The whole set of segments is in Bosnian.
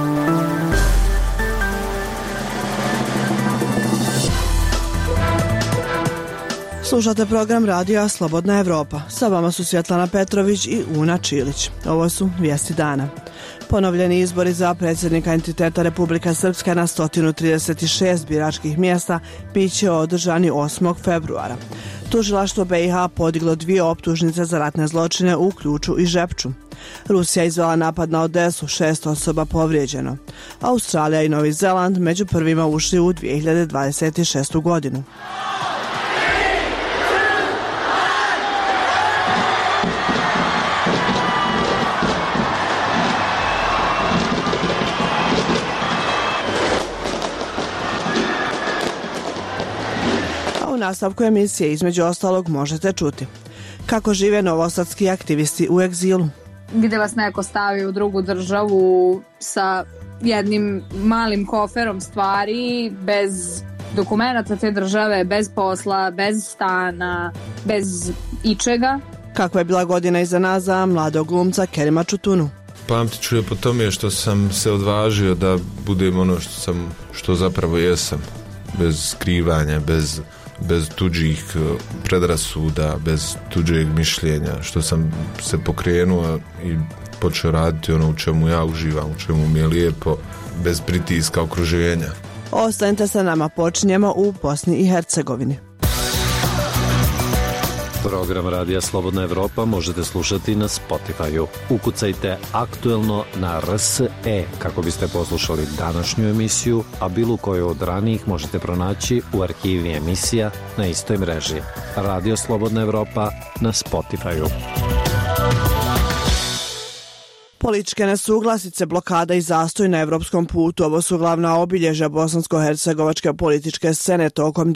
Slušate program radija Slobodna Evropa. Sa vama su Svjetlana Petrović i Una Čilić. Ovo su vijesti dana. Ponovljeni izbori za predsjednika entiteta Republika Srpska na 136 biračkih mjesta biće održani 8. februara. Tužilaštvo BiH podiglo 2 optužnice za ratne zločine u Ključu i Žepču. Rusija izvela napad na Odesu, 6 osoba povrijeđeno. Australija i Novi Zeland među prvima ušli u 2026. godinu. U nastavku emisije između ostalog možete čuti kako žive novosadski aktivisti u egzilu. Gdje vas neko stavi u drugu državu sa jednim malim koferom stvari, bez dokumenata te države, bez posla, bez stana, bez ičega. Kakva je bila godina iza nas za mladog glumca Kerima Čutunu? Pamtit ću je po tome što sam se odvažio da budem ono što zapravo jesam, bez skrivanja, bez tuđih predrasuda, bez tuđeg mišljenja, što sam se pokrenuo i počeo raditi ono u čemu ja uživam, u čemu mi je lijepo, bez pritiska okruženja. Ostanite sa nama, počinjemo u Bosni i Hercegovini. Program Radija Slobodna Evropa možete slušati na Spotify-u. Ukucajte aktuelno na RSE kako biste poslušali današnju emisiju, a bilo koju od ranijih možete pronaći u arhivi emisija na istoj mreži. Radio Slobodna Evropa na Spotify-u. Političke nesuglasice, blokada i zastoj na evropskom putu, ovo su glavna obilježja bosansko-hercegovačke političke scene tokom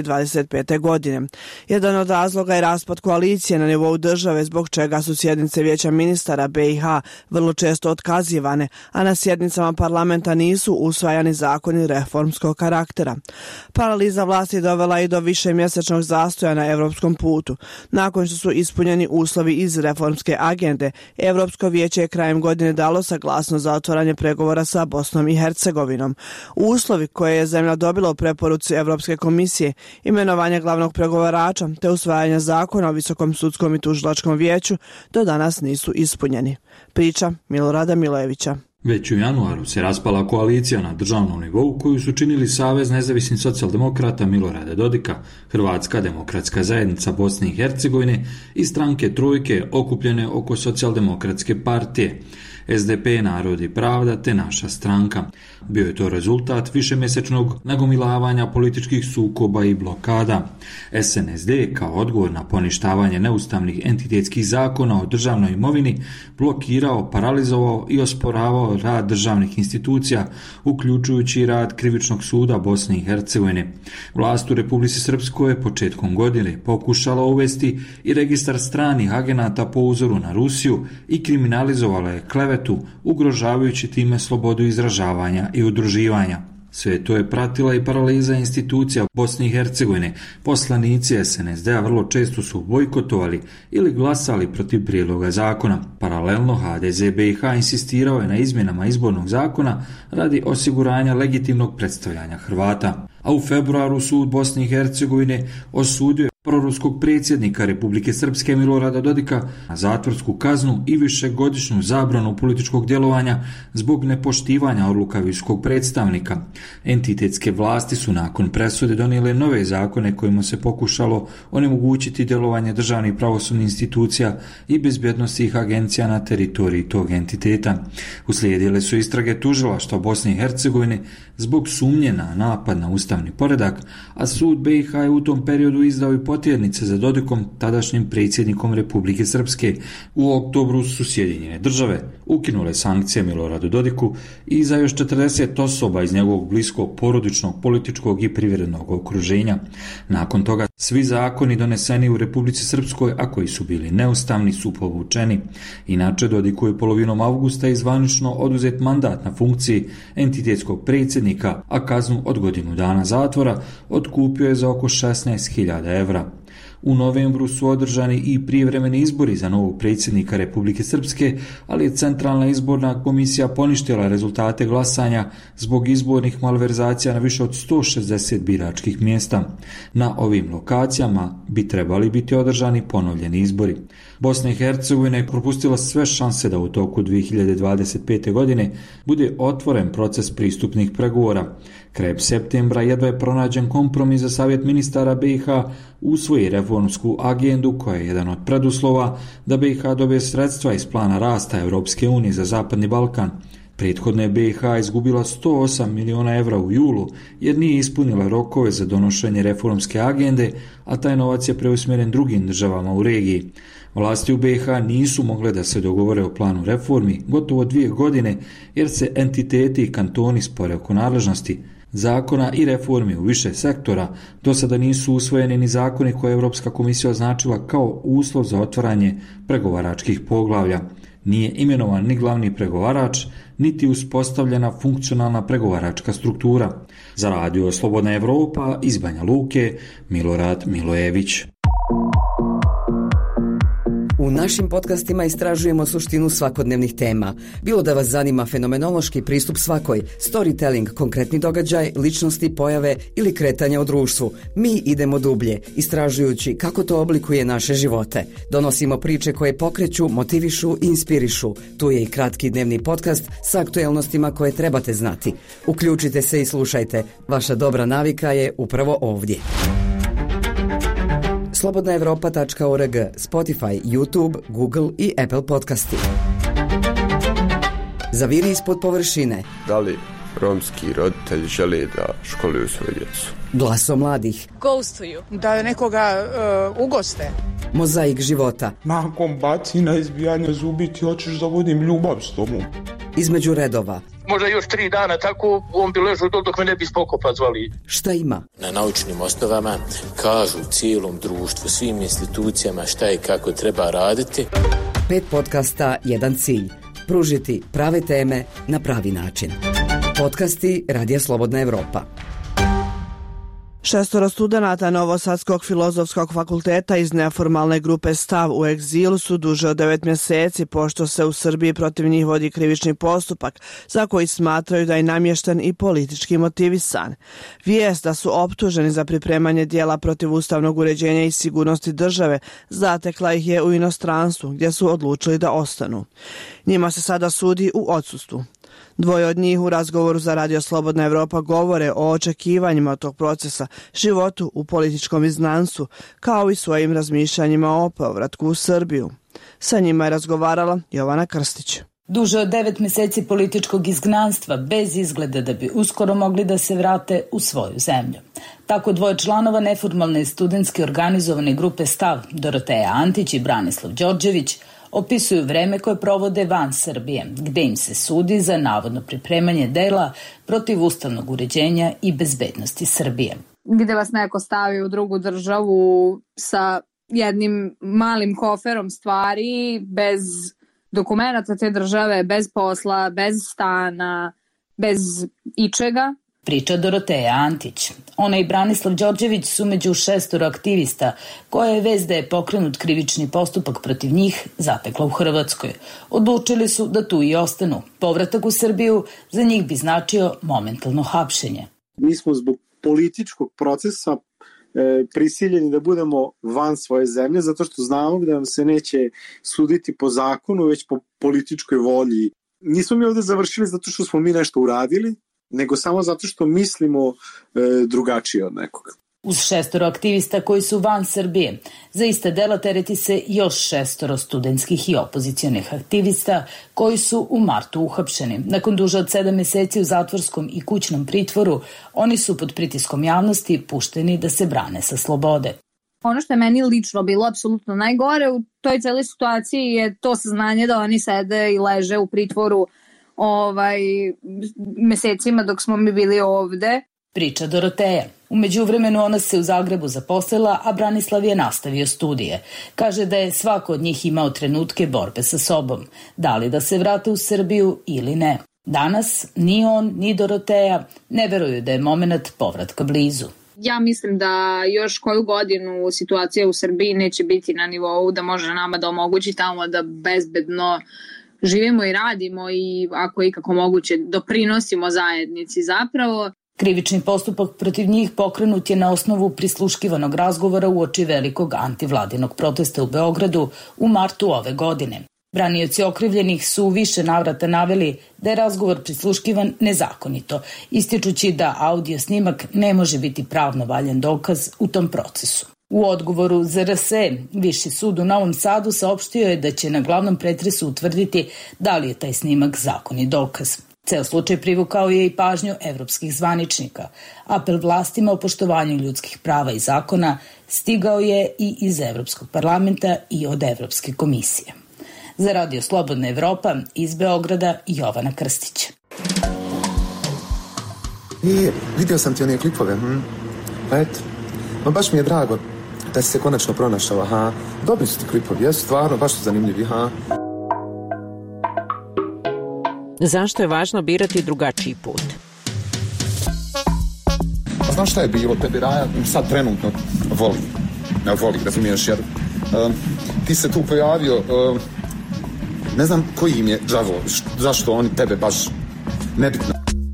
2025. godine. Jedan od razloga je raspad koalicije na nivou države, zbog čega su sjednice Vijeća ministara BiH vrlo često otkazivane, a na sjednicama parlamenta nisu usvajani zakoni reformskog karaktera. Paraliza vlasti dovela i do višemjesečnog zastoja na evropskom putu. Nakon što su ispunjeni uslovi iz reformske agende, Evropsko vijeće je krajem godine dalo saglasnost za otvaranje pregovora sa Bosnom i Hercegovinom. Uslovi koje je zemlja dobila u preporuci Evropske komisije, imenovanje glavnog pregovarača te usvajanje zakona o Visokom sudskom i tužilačkom vijeću do danas nisu ispunjeni. Priča Milorada Milojevića. Već u januaru se raspala koalicija na državnom nivou koju su činili Savez nezavisnih socijaldemokrata Milorada Dodika, Hrvatska demokratska zajednica Bosne i Hercegovine i stranke Trojke okupljene oko socijaldemokratske partije, SDP, Narod i pravda te naša stranka. Bio je to rezultat višemjesečnog nagomilavanja političkih sukoba i blokada. SNSD kao odgovor na poništavanje neustavnih entitetskih zakona o državnoj imovini blokirao, paralizovao i osporavao rad državnih institucija, uključujući rad Krivičnog suda Bosne i Hercegovine. Vlast u Republici Srpskoj je početkom godine pokušala uvesti i registar stranih agenata po uzoru na Rusiju i kriminalizovala je klevetu, ugrožavajući time slobodu izražavanja i udruživanja. Sve to je pratila i paraliza institucija Bosne i Hercegovine. Poslanici SNSD-a vrlo često su bojkotovali ili glasali protiv prijedloga zakona. Paralelno HDZ BiH insistirao je na izmjenama izbornog zakona radi osiguranja legitimnog predstavljanja Hrvata. A u februaru sud Bosne i Hercegovine osudio je proruskog predsjednika Republike Srpske Milorada Dodika na zatvorsku kaznu i višegodišnju zabranu političkog djelovanja zbog nepoštivanja odluka visokog predstavnika. Entitetske vlasti su nakon presude donijele nove zakone kojima se pokušalo onemogućiti djelovanje državnih pravosudnih institucija i bezbjednosnih agencija na teritoriji tog entiteta. Uslijedile su istrage tužilaštva Bosne i Hercegovine zbog sumnje na napad na ustavni poredak, a sud BiH je u tom periodu izdao i potjernice za Dodikom, tadašnjim predsjednikom Republike Srpske. U oktobru su Sjedinjene države ukinule sankcije Miloradu Dodiku i za još 40 osoba iz njegovog bliskog porodičnog, političkog i privrednog okruženja. Nakon toga svi zakoni doneseni u Republici Srpskoj, a koji su bili neustavni, su povučeni. Inače, Dodiku je polovinom avgusta zvanično oduzet mandat na funkciji entitetskog predsjednika, a kaznu od godinu dana zatvora otkupio je za oko 16.000 evra. U novembru su održani i prijevremeni izbori za novog predsjednika Republike Srpske, ali je Centralna izborna komisija poništila rezultate glasanja zbog izbornih malverzacija na više od 160 biračkih mjesta. Na ovim lokacijama bi trebali biti održani ponovljeni izbori. Bosna i Hercegovina je propustila sve šanse da u toku 2025. godine bude otvoren proces pristupnih pregovora. Krajem septembra jedva je pronađen kompromis za Savjet ministara BiH usvoji reformsku agendu koja je jedan od preduslova da BiH dobije sredstva iz plana rasta Europske unije za Zapadni Balkan. Prethodno je BiH izgubila 108 miliona evra u julu jer nije ispunila rokove za donošenje reformske agende, a taj novac je preusmjeren drugim državama u regiji. Vlasti u BiH nisu mogle da se dogovore o planu reformi gotovo 2 godine jer se entiteti i kantoni spore oko nadležnosti, zakona i reformi u više sektora. Do sada nisu usvojeni ni zakoni koje je Europska komisija označila kao uslov za otvaranje pregovaračkih poglavlja. Nije imenovan ni glavni pregovarač, niti uspostavljena funkcionalna pregovaračka struktura. Za Radio Slobodna Evropa iz Banja Luke, Milorad Milojević. U našim podcastima istražujemo suštinu svakodnevnih tema. Bilo da vas zanima fenomenološki pristup svakoj, storytelling, konkretni događaj, ličnosti, pojave ili kretanja u društvu, mi idemo dublje, istražujući kako to oblikuje naše živote. Donosimo priče koje pokreću, motivišu i inspirišu. Tu je i kratki dnevni podcast sa aktuelnostima koje trebate znati. Uključite se i slušajte. Vaša dobra navika je upravo ovdje. slobodnaevropa.org, Spotify, YouTube, Google i Apple podcasti. Zaviri ispod površine. Da li romski roditelji žele da školuju svoju djecu? Glaso mladih. Ghostuju. Da nekoga ugoste. Mozaik života. Nakon bacina, izbijanja zubi ti hoćeš da vodim ljubav s tobom. Između redova. Možda još 3 dana tako on bi ležao dok me ne bi spokopa zvali. Šta ima? Na naučnim osnovama kažu cijelom društvu, svim institucijama šta i kako treba raditi. 5 podcasta, 1 cilj. Pružiti prave teme na pravi način. Podcasti Radija Slobodna Evropa. 6 studenata Novosadskog filozofskog fakulteta iz neformalne grupe Stav u egzilu su duže od 9 mjeseci pošto se u Srbiji protiv njih vodi krivični postupak za koji smatraju da je namješten i politički motivisan. Vijest da su optuženi za pripremanje dijela protiv ustavnog uređenja i sigurnosti države zatekla ih je u inostranstvu gdje su odlučili da ostanu. Njima se sada sudi u odsustvu. 2 od njih u razgovoru za Radio Slobodna Evropa govore o očekivanjima tog procesa, životu u političkom izgnanstvu, kao i svojim razmišljanjima o povratku u Srbiju. Sa njima je razgovarala Jovana Krstić. Duže od 9 mjeseci političkog izgnanstva bez izgleda da bi uskoro mogli da se vrate u svoju zemlju. Tako 2 članova neformalne studentske organizovane grupe Stav, Doroteja Antić i Branislav Đorđević, opisuju vreme koje provode van Srbije, gde im se sudi za navodno pripremanje dela protiv ustavnog uređenja i bezbednosti Srbije. Gde vas neko stavi u drugu državu sa jednim malim koferom stvari, bez dokumenata te države, bez posla, bez stana, bez ičega. Priča Doroteja Antić. Ona i Branislav Đorđević su među 6 aktivista koje je vez da je pokrenut krivični postupak protiv njih zatekla u Hrvatskoj. Odlučili su da tu i ostanu. Povratak u Srbiju za njih bi značio momentalno hapšenje. Mi smo zbog političkog procesa prisiljeni da budemo van svoje zemlje zato što znamo da nam se neće suditi po zakonu već po političkoj volji. Nismo mi ovdje završili zato što smo mi nešto uradili, nego samo zato što mislimo drugačije od nekoga. Uz 6 aktivista koji su van Srbije, za iste dela tereti se još 6 studentskih i opozicionih aktivista koji su u martu uhapšeni. Nakon duže od 7 mjeseci u zatvorskom i kućnom pritvoru, oni su pod pritiskom javnosti pušteni da se brane sa slobode. Ono što je meni lično bilo apsolutno najgore u toj celoj situaciji je to saznanje da oni sede i leže u pritvoru mesecima dok smo mi bili ovde. Priča Doroteja. U međuvremenu ona se u Zagrebu zaposlila, a Branislav je nastavio studije. Kaže da je svako od njih imao trenutke borbe sa sobom. Da li da se vrate u Srbiju ili ne. Danas ni on, ni Doroteja ne veruju da je moment povratka blizu. Ja mislim da još koju godinu situacija u Srbiji neće biti na nivou da može nama da omogući tamo da bezbedno živimo i radimo i ako je ikako moguće doprinosimo zajednici zapravo. Krivični postupak protiv njih pokrenut je na osnovu prisluškivanog razgovora uoči velikog antivladinog protesta u Beogradu u martu ove godine. Branioci okrivljenih su u više navrata naveli da je razgovor prisluškivan nezakonito, ističući da audio snimak ne može biti pravno valjan dokaz u tom procesu. U odgovoru za RSE, Viši sud u Novom Sadu saopštio je da će na glavnom pretresu utvrditi da li je taj snimak zakonit dokaz. Ceo slučaj privukao je i pažnju evropskih zvaničnika. Apel vlastima o poštovanju ljudskih prava i zakona stigao je i iz Evropskog parlamenta i od Evropske komisije. Za Radio Slobodna Evropa iz Beograda Jovana Krstić. Vidio sam ti one klipove. Pa eto, baš mi je drago da si se konačno pronašao. Dobri su ti klipovi, jesu stvarno, baš su zanimljivi. Zašto je važno birati drugačiji put? Znaš šta je bilo? Tebi Raja sad trenutno voli, razumiješ, jer ti se tu pojavio, ne znam koji im je đavo, zašto oni tebe baš nebitno.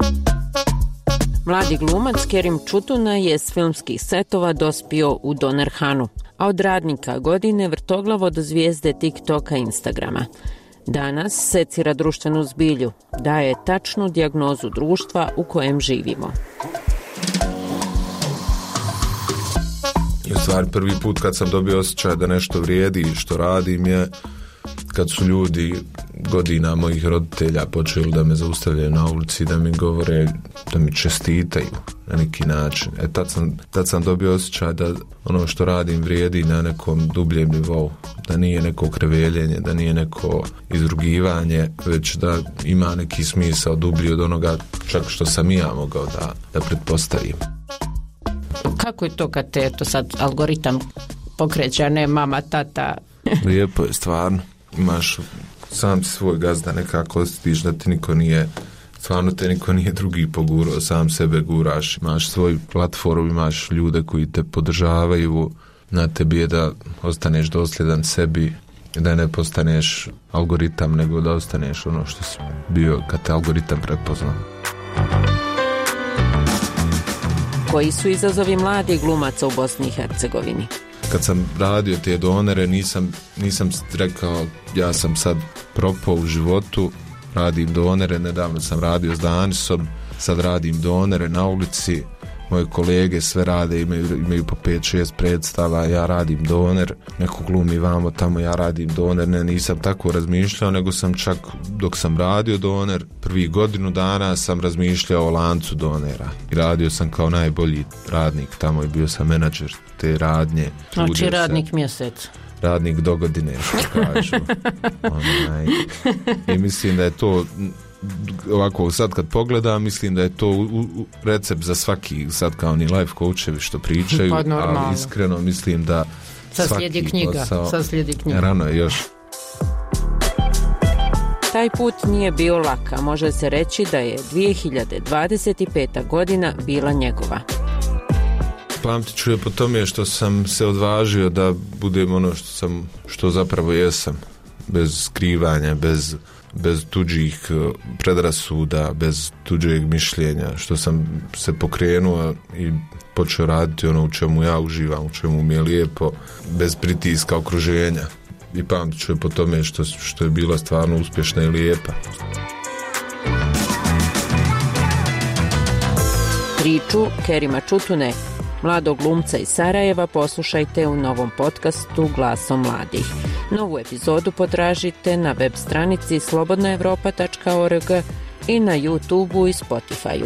Mladi glumac Kerim Čutuna je s filmskih setova dospio u Donerhanu, a od radnika godine vrtoglavo do zvijezde TikToka i Instagrama. Danas secira društvenu zbilju, daje tačnu dijagnozu društva u kojem živimo. U stvari, prvi put kad sam dobio osjećaj da nešto vrijedi i što radim je kad su ljudi godina mojih roditelja počeli da me zaustavljaju na ulici, da mi govore, da mi čestitaju na neki način. Tad sam dobio osjećaj da ono što radim vrijedi na nekom dubljem nivou, da nije neko kreveljenje, da nije neko izrugivanje, već da ima neki smisao dublji od onoga čak što sam i ja mogao da pretpostavim. Kako je to kad te sad algoritam pokreće, a ne mama, tata? Lijepo je, stvarno. Imaš sam svoj gazda, nekako osjetiš da ti niko nije, stvarno te niko nije drugi pogurao, sam sebe guraš, imaš svoj platform, imaš ljude koji te podržavaju, na tebi je da ostaneš dosljedan sebi, da ne postaneš algoritam, nego da ostaneš ono što si bio kad te algoritam prepoznao. Koji su izazovi mladih glumaca u Bosni i Hercegovini? Kad sam radio te donere, nisam rekao ja sam sad propao u životu, radim donere, nedavno sam radio s Danisom, sad radim donere na ulici, moje kolege sve rade, imaju po 5-6 predstava, ja radim doner, neko glumi vamo tamo, ja radim doner, nisam tako razmišljao, nego sam čak dok sam radio doner, prvi godinu dana sam razmišljao o lancu donera i radio sam kao najbolji radnik tamo i bio sam menadžer te radnje. Znači radnik mjesec. Radnik do godine, što kažu. I mislim da je to ovako sad kad pogledam, mislim da je to recept za svaki, sad kao ni life coachevi što pričaju, ali iskreno mislim da svaki posao, sad slijedi knjiga. Rano je još. Taj put nije bio lak, a može se reći da je 2025. godina bila njegova. Pamtit ću je po tome što sam se odvažio da budem ono što zapravo jesam, bez skrivanja, bez tuđih predrasuda, bez tuđeg mišljenja, što sam se pokrenuo i počeo raditi ono u čemu ja uživam, u čemu mi je lijepo, bez pritiska okruženja. I pamtit ću je po tome što je bila stvarno uspješna i lijepa. Priču Kerima Čutune, mladog glumca iz Sarajeva, poslušajte u novom podcastu Glasom mladih. Novu epizodu potražite na web stranici slobodnaevropa.org i na YouTubeu i Spotifyu.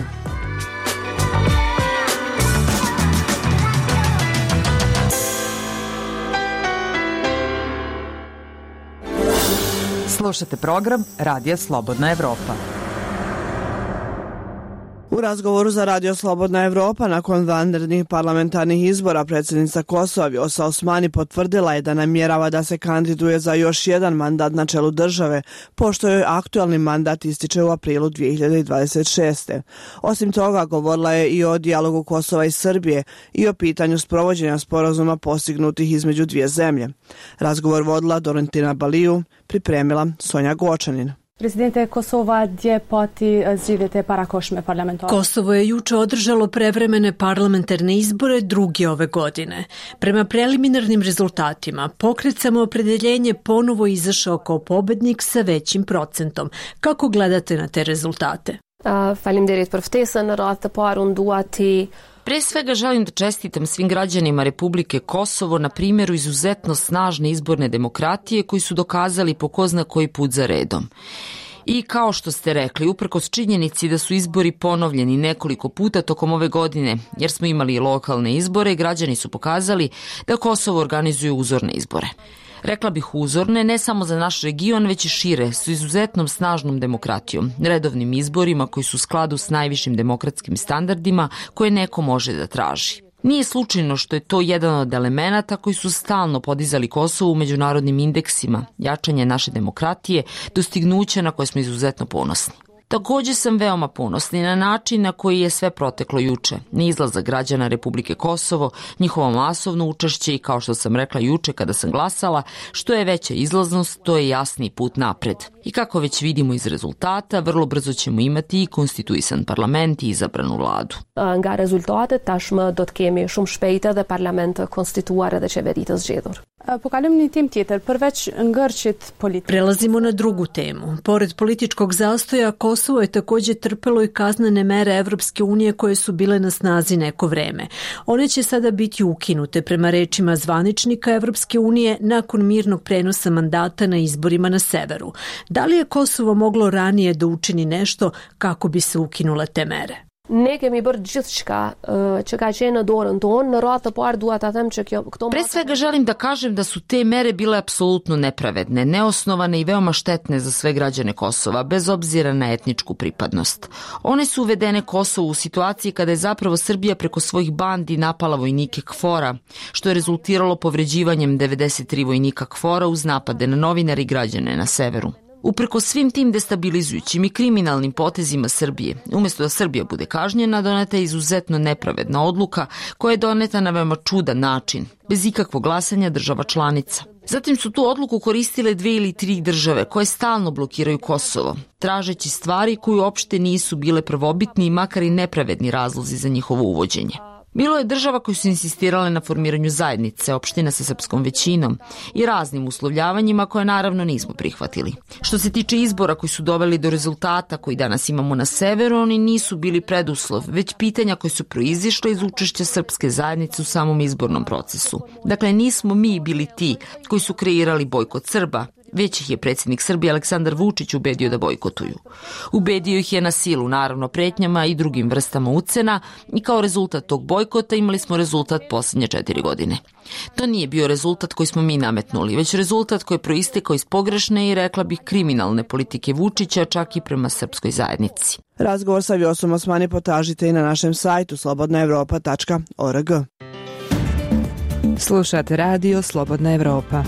Slušate program Radija Slobodna Evropa. U razgovoru za Radio Slobodna Evropa nakon vanrednih parlamentarnih izbora predsjednica Kosova Vjosa Osmani potvrdila je da namjerava da se kandiduje za još jedan mandat na čelu države, pošto joj aktualni mandat ističe u aprilu 2026. Osim toga, govorila je i o dijalogu Kosova i Srbije i o pitanju sprovođenja sporazuma postignutih između dvije zemlje. Razgovor vodila Dorentina Baliju, pripremila Sonja Gočanin. Presidente Kosova, gdje poti živite parakošme parlamentarne? Kosovo je juče održalo prevremene parlamentarne izbore drugi ove godine. Prema preliminarnim rezultatima, pokret Samoopredeljenje ponovo izašao kao pobednik sa većim procentom. Kako gledate na te rezultate? Pre svega želim da čestitam svim građanima Republike Kosovo na primjeru izuzetno snažne izborne demokratije koji su dokazali po ko zna koji put za redom. I kao što ste rekli, uprkos činjenici da su izbori ponovljeni nekoliko puta tokom ove godine, jer smo imali i lokalne izbore, građani su pokazali da Kosovo organizuje uzorne izbore. Rekla bih uzorne ne samo za naš region, već i šire, s izuzetnom snažnom demokratijom, redovnim izborima koji su u skladu s najvišim demokratskim standardima koje neko može da traži. Nije slučajno što je to jedan od elemenata koji su stalno podizali Kosovo u međunarodnim indeksima, jačanje naše demokratije, dostignuća na koje smo izuzetno ponosni. Također sam veoma ponosni na način na koji je sve proteklo juče. Izlazak građana Republike Kosovo, njihovo masovno učešće i kao što sam rekla juče kada sam glasala, što je veća izlaznost, to je jasniji put napred. I kako već vidimo iz rezultata, vrlo brzo ćemo imati i konstituisan parlament i izabranu vladu. Nga rezultatet tashmë do të kemi shumë shpejt edhe parlament konstituar edhe qeveritës zgjedhur. Prelazimo na drugu temu. Pored političkog zastoja, Kosovo je također trpelo i kaznene mere Evropske unije koje su bile na snazi neko vreme. One će sada biti ukinute prema rečima zvaničnika Evropske unije nakon mirnog prenosa mandata na izborima na severu. Da li je Kosovo moglo ranije da učini nešto kako bi se ukinule te mere? Ne kemi bërë gjithçka që ka qenë në dorën tonë, në radhë të parë dua ta them që këto. Pre svega želim da kažem da su te mere bile apsolutno nepravedne, neosnovane i veoma štetne za sve građane Kosova, bez obzira na etničku pripadnost. One su uvedene Kosovu u situaciji kada je zapravo Srbija preko svojih bandi napala vojnike KFOR-a, što je rezultiralo povređivanjem 93 vojnika KFOR-a uz napade na novinare i građane na severu. Upreko svim tim destabilizujućim i kriminalnim potezima Srbije, umjesto da Srbija bude kažnjena, doneta je izuzetno nepravedna odluka koja je doneta na veoma čudan način, bez ikakvog glasanja država članica. Zatim su tu odluku koristile 2 ili 3 države koje stalno blokiraju Kosovo, tražeći stvari koje uopšte nisu bile prvobitni i makar i nepravedni razlozi za njihovo uvođenje. Bilo je država koji su insistirale na formiranju zajednice, opština sa srpskom većinom i raznim uslovljavanjima koje naravno nismo prihvatili. Što se tiče izbora koji su doveli do rezultata koji danas imamo na severu, oni nisu bili preduslov, već pitanja koje su proizišle iz učešća srpske zajednice u samom izbornom procesu. Dakle, nismo mi bili ti koji su kreirali bojkot Srba, već ih je predsjednik Srbije Aleksandar Vučić ubedio da bojkotuju. Ubedio ih je na silu, naravno pretnjama i drugim vrstama ucena i kao rezultat tog bojkota imali smo rezultat posljednje 4 godine. To nije bio rezultat koji smo mi nametnuli, već rezultat koji je proistekao iz pogrešne i rekla bih kriminalne politike Vučića čak i prema srpskoj zajednici. Razgovor sa Vjosom Osmani potražite i na našem sajtu slobodnaevropa.org. Slušate radio Slobodna Evropa.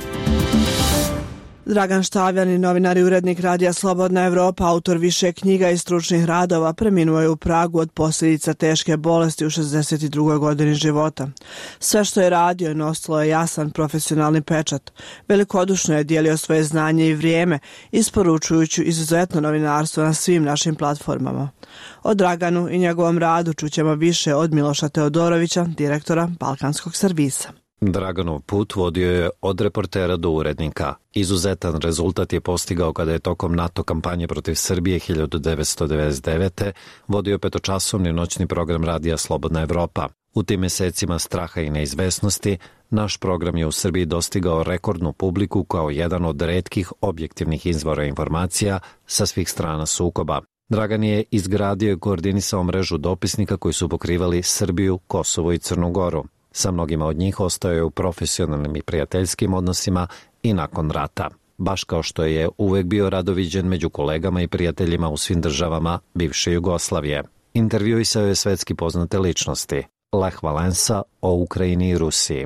Dragan Štavljan, novinar i urednik radija Slobodna Evropa, autor više knjiga i stručnih radova, preminuo je u Pragu od posljedica teške bolesti u 62. godini života. Sve što je radio nosilo je jasan profesionalni pečat. Velikodušno je dijelio svoje znanje i vrijeme, isporučujući izuzetno novinarstvo na svim našim platformama. O Draganu i njegovom radu čućemo više od Miloša Teodorovića, direktora Balkanskog servisa. Draganov put vodio je od reportera do urednika. Izuzetan rezultat je postigao kada je tokom NATO kampanje protiv Srbije 1999. vodio 5-časovni noćni program radija Slobodna Evropa. U tim mesecima straha i neizvesnosti, naš program je u Srbiji dostigao rekordnu publiku kao jedan od retkih objektivnih izvora informacija sa svih strana sukoba. Dragan je izgradio i koordinisao mrežu dopisnika koji su pokrivali Srbiju, Kosovo i Crnu Goru. Sa mnogima od njih ostao je u profesionalnim i prijateljskim odnosima i nakon rata, baš kao što je uvek bio rado viđen među kolegama i prijateljima u svim državama bivše Jugoslavije. Intervjuisao je svetski poznate ličnosti. Lech Valensa o Ukrajini i Rusiji.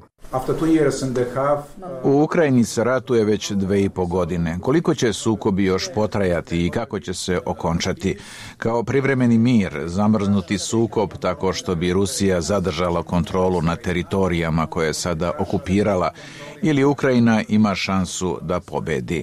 U Ukrajini se ratuje već 2,5 godine. Koliko će sukobi još potrajati i kako će se okončati? Kao privremeni mir, zamrznuti sukob tako što bi Rusija zadržala kontrolu na teritorijama koje je sada okupirala, ili Ukrajina ima šansu da pobedi?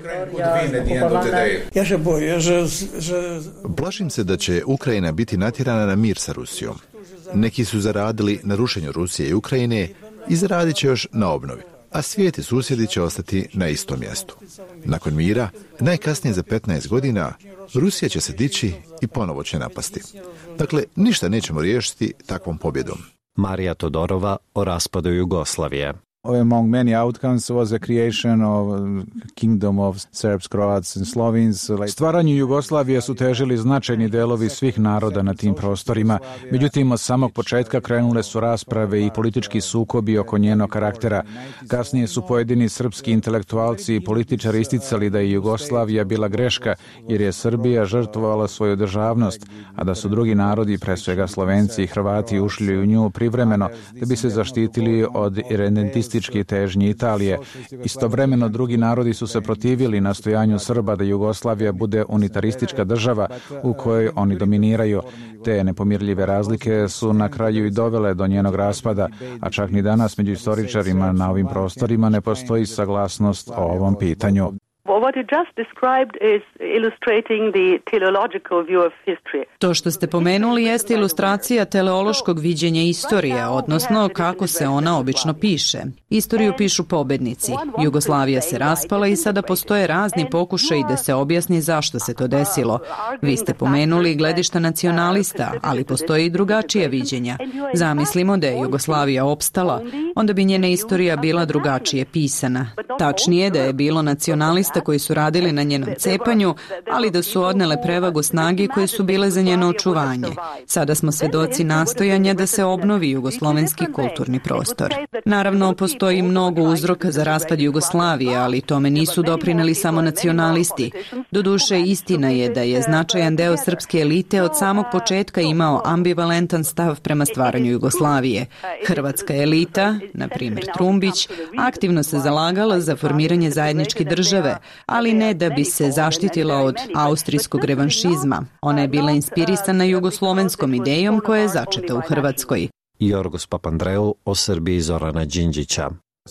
Plašim se da će Ukrajina biti natjerana na mir sa Rusijom. Neki su zaradili na rušenju Rusije i Ukrajine i zaradit će još na obnovi, a svijet i susjedi će ostati na istom mjestu. Nakon mira, najkasnije za 15 godina, Rusija će se dići i ponovo će napasti. Dakle, ništa nećemo riješiti takvom pobjedom. Marija Todorova o raspadu Jugoslavije. Among many outcomes was the creation of Kingdom of Serbs, Croats and Slovenes. Stvaranju Jugoslavije su težili značajni delovi svih naroda na tim prostorima. Međutim, od samog početka krenule su rasprave i politički sukobi oko njenog karaktera. Kasnije su pojedini srpski intelektualci i političari isticali da je Jugoslavija bila greška, jer je Srbija žrtvovala svoju državnost, a da su drugi narodi, pre svega Slovenci i Hrvati, ušli u nju privremeno da bi se zaštitili od irredentističkih težnji Italije. Istovremeno drugi narodi su se protivili nastojanju Srba da Jugoslavija bude unitaristička država u kojoj oni dominiraju. Te nepomirljive razlike su na kraju i dovele do njenog raspada, a čak ni danas među istoričarima na ovim prostorima ne postoji saglasnost o ovom pitanju. What you just described is illustrating the teleological view of history. To što ste pomenuli jeste ilustracija teleološkog viđenja istorije, odnosno kako se ona obično piše. Istoriju pišu pobednici. Jugoslavija se raspala i sada postoje razni pokušaji da se objasni zašto se to desilo. Vi ste pomenuli gledišta nacionalista, ali postoje i drugačije viđenja. Zamislimo da je Jugoslavija opstala, onda bi njena istorija bila drugačije pisana. Tačnije da je bilo nacionalista koji su radili na njenom cepanju, ali da su odnele prevagu snage koje su bile za njeno očuvanje. Sada smo svedoci nastojanja da se obnovi jugoslovenski kulturni prostor. Naravno, postoji mnogo uzroka za raspad Jugoslavije, ali tome nisu doprineli samo nacionalisti. Doduše, istina je da je značajan deo srpske elite od samog početka imao ambivalentan stav prema stvaranju Jugoslavije. Hrvatska elita, na primjer Trumbić, aktivno se zalagala za formiranje zajedničke države, ali ne da bi se zaštitila od austrijskog revanšizma. Ona je bila inspirisana jugoslovenskom idejom koja je začeta u Hrvatskoj. Jorgos Papandreou o Srbiji Zorana Đinđića.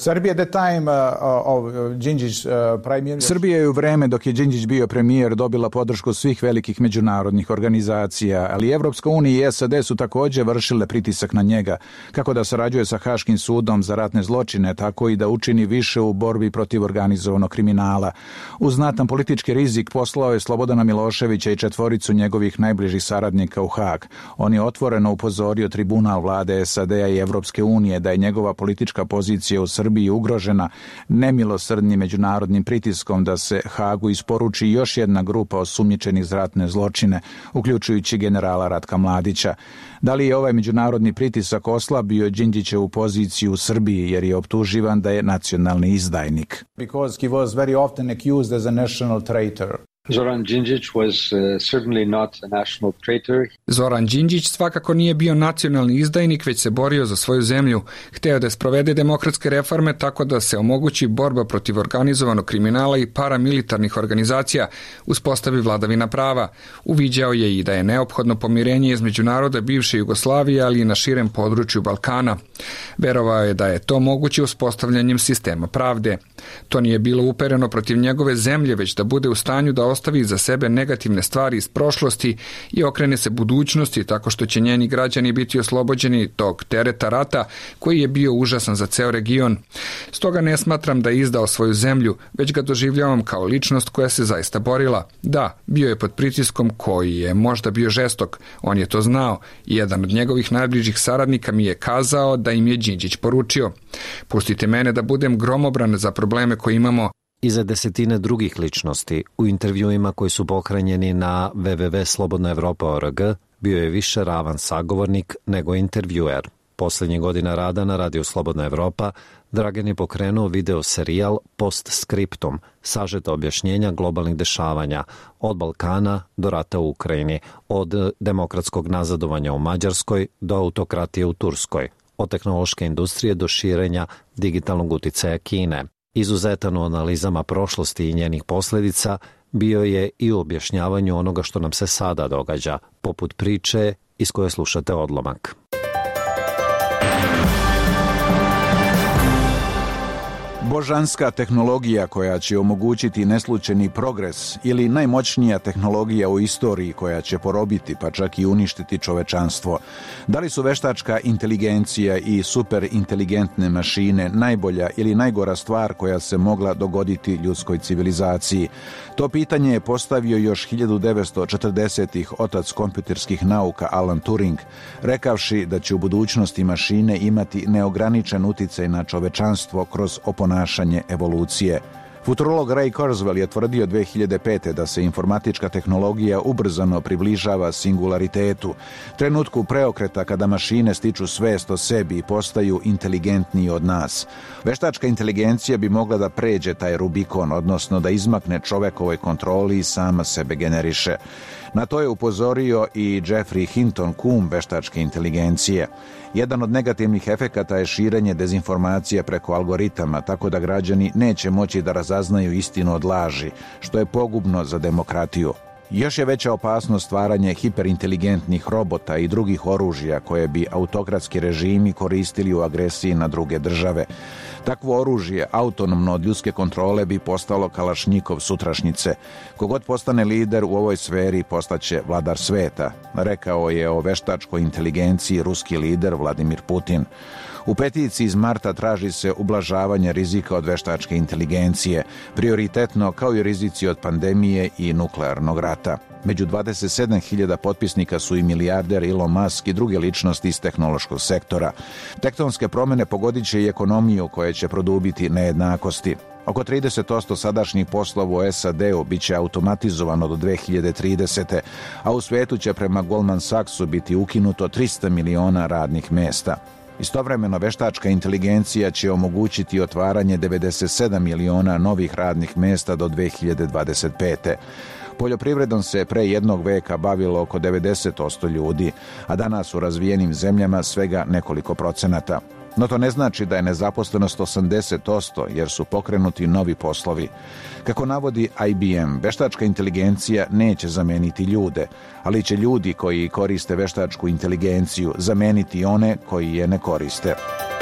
Srbija je u vreme dok je Đinđić bio premijer dobila podršku svih velikih međunarodnih organizacija, ali Evropska unija i SAD su također vršile pritisak na njega, kako da sarađuje sa Haškim sudom za ratne zločine, tako i da učini više u borbi protiv organizovanog kriminala. Uz znatan politički rizik poslao je Slobodana Miloševića i 4 njegovih najbližih saradnika u Hag. On je otvoreno upozorio tribunal vlade SAD-a i Evropske unije da je njegova politička pozicija u Srbiji ugrožena nemilosrdnim međunarodnim pritiskom da se Hagu isporuči još jedna grupa osumnjičenih za ratne zločine, uključujući generala Ratka Mladića. Da li je ovaj međunarodni pritisak oslabio Đinđićevu poziciju u Srbiji jer je optuživan da je nacionalni izdajnik? Because he was very often accused as a national traitor. Zoran Đinđić was certainly not a national traitor. Zoran Đinđić svakako nije bio nacionalni izdajnik, već se borio za svoju zemlju. Hteo da sprovede demokratske reforme tako da se omogući borba protiv organizovanog kriminala i paramilitarnih organizacija, uspostavi vladavina prava. Uviđao je i da je neophodno pomirenje između naroda bivše Jugoslavije, ali i na širem području Balkana. Verovao je da je to moguće uspostavljanjem sistema pravde. To nije bilo upereno protiv njegove zemlje, već da bude u stanju da ostavi za sebe negativne stvari iz prošlosti i okrene se budućnosti tako što će njeni građani biti oslobođeni tog tereta rata koji je bio užasan za ceo region. Stoga ne smatram da je izdao svoju zemlju, već ga doživljavam kao ličnost koja se zaista borila. Da, bio je pod pritiskom koji je možda bio žestok, on je to znao i jedan od njegovih najbližih saradnika mi je kazao da im je Đinđić poručio: pustite mene da budem gromobran za probleme koje imamo. I za desetine drugih ličnosti u intervjuima koji su pohranjeni na www.slobodnaevropa.org bio je više ravan sagovornik nego intervjuer. Posljednje godina rada na radiju Slobodna Evropa Dragan je pokrenuo video serijal Postscriptum, sažeta objašnjenja globalnih dešavanja, od Balkana do rata u Ukrajini, od demokratskog nazadovanja u Mađarskoj do autokratije u Turskoj, od tehnološke industrije do širenja digitalnog uticaja Kine. Izuzetan u analizama prošlosti i njenih posljedica bio je i u objašnjavanju onoga što nam se sada događa, poput priče iz koje slušate odlomak. Božanska tehnologija koja će omogućiti neslučajni progres ili najmoćnija tehnologija u istoriji koja će porobiti pa čak i uništiti čovečanstvo. Da li su veštačka inteligencija i superinteligentne mašine najbolja ili najgora stvar koja se mogla dogoditi ljudskoj civilizaciji? To pitanje je postavio još 1940-ih otac kompjuterskih nauka Alan Turing, rekavši da će u budućnosti mašine imati neograničen uticaj na čovečanstvo kroz oponašanje evolucije. Futurolog Ray Kurzweil je tvrdio 2005. da se informatička tehnologija ubrzano približava singularitetu, trenutku preokreta kada mašine stiču svest o sebi i postaju inteligentniji od nas. Veštačka inteligencija bi mogla da pređe taj Rubikon, odnosno da izmakne čovekovoj kontroli i sama sebe generiše. Na to je upozorio i Jeffrey Hinton, kum veštačke inteligencije. Jedan od negativnih efekata je širenje dezinformacija preko algoritama, tako da građani neće moći da razaznaju istinu od laži, što je pogubno za demokratiju. Još je veća opasnost stvaranje hiperinteligentnih robota i drugih oružja koje bi autokratski režimi koristili u agresiji na druge države. Takvo oružje, autonomno od ljudske kontrole, bi postalo kalašnjikov sutrašnjice. Kogod postane lider u ovoj sferi postaće vladar sveta, rekao je o veštačkoj inteligenciji ruski lider Vladimir Putin. U peticiji iz marta traži se ublažavanje rizika od veštačke inteligencije, prioritetno kao i rizici od pandemije i nuklearnog rata. Među 27.000 potpisnika su i milijarder Elon Musk i druge ličnosti iz tehnološkog sektora. Tektonske promjene pogodit će i ekonomiju koje će produbiti nejednakosti. Oko 30% sadašnjih poslova u SAD-u bit će automatizovano do 2030. a u svijetu će prema Goldman Sachsu biti ukinuto 300 miliona radnih mjesta. Istovremeno, veštačka inteligencija će omogućiti otvaranje 97 miliona novih radnih mjesta do 2025. Poljoprivredom se pre jednog veka bavilo oko 90% ljudi, a danas u razvijenim zemljama svega nekoliko procenata. No to ne znači da je nezaposlenost 80%, jer su pokrenuti novi poslovi. Kako navodi IBM, veštačka inteligencija neće zameniti ljude, ali će ljudi koji koriste veštačku inteligenciju zameniti one koji je ne koriste.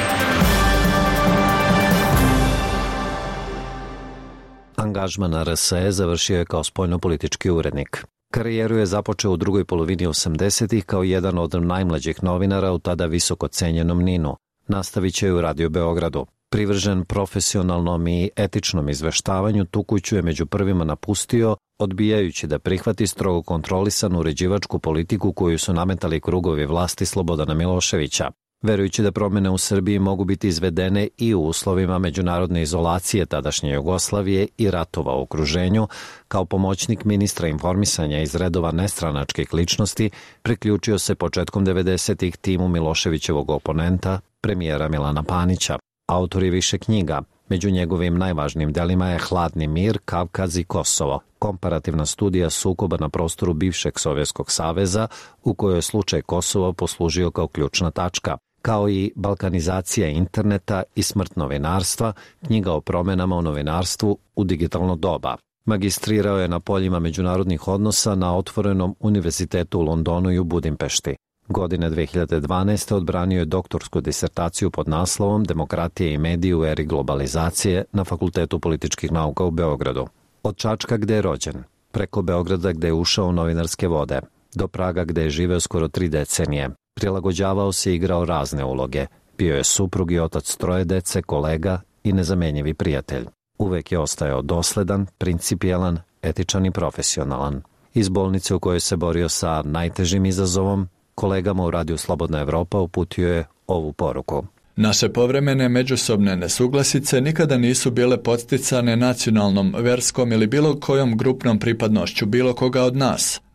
Angažman na RSE završio je kao spoljnopolitički urednik. Karijeru je započeo u drugoj polovini 80-ih kao jedan od najmlađih novinara u tada visoko cenjenom NIN-u. Nastavit će u Radio Beogradu. Privržen profesionalnom i etičnom izveštavanju, tu kuću je među prvima napustio, odbijajući da prihvati strogo kontrolisanu uređivačku politiku koju su nametali krugovi vlasti Slobodana Miloševića. Verujući da promjene u Srbiji mogu biti izvedene i u uslovima međunarodne izolacije tadašnje Jugoslavije i ratova u okruženju, kao pomoćnik ministra informisanja iz redova nestranačkih ličnosti, priključio se početkom 90-ih timu Miloševićevog oponenta, premijera Milana Panića. Autor je više knjiga. Među njegovim najvažnijim delima je Hladni mir, Kavkaz i Kosovo, komparativna studija sukoba na prostoru bivšeg Sovjetskog saveza, u kojoj je slučaj Kosova poslužio kao ključna tačka, kao i Balkanizacija interneta i smrt novinarstva, knjiga o promjenama u novinarstvu u digitalno doba. Magistrirao je na poljima međunarodnih odnosa na Otvorenom univerzitetu u Londonu i u Budimpešti. Godine 2012. odbranio je doktorsku disertaciju pod naslovom Demokratija i mediji u eri globalizacije na Fakultetu političkih nauka u Beogradu. Od Čačka gde je rođen, preko Beograda gde je ušao u novinarske vode, do Praga gde je živeo skoro 3 decenije. Prilagođavao se i igrao razne uloge. Bio je suprug i otac 3 dece, kolega i nezamenjivi prijatelj. Uvek je ostajao dosledan, principijelan, etičan i profesionalan. Iz bolnice u kojoj se borio sa najtežim izazovom, kolegama u Radiju Slobodna Evropa uputio je ovu poruku. Naše povremene međusobne nesuglasice nikada nisu bile podsticane nacionalnom, verskom ili bilo kojom grupnom pripadnošću bilo koga od nas.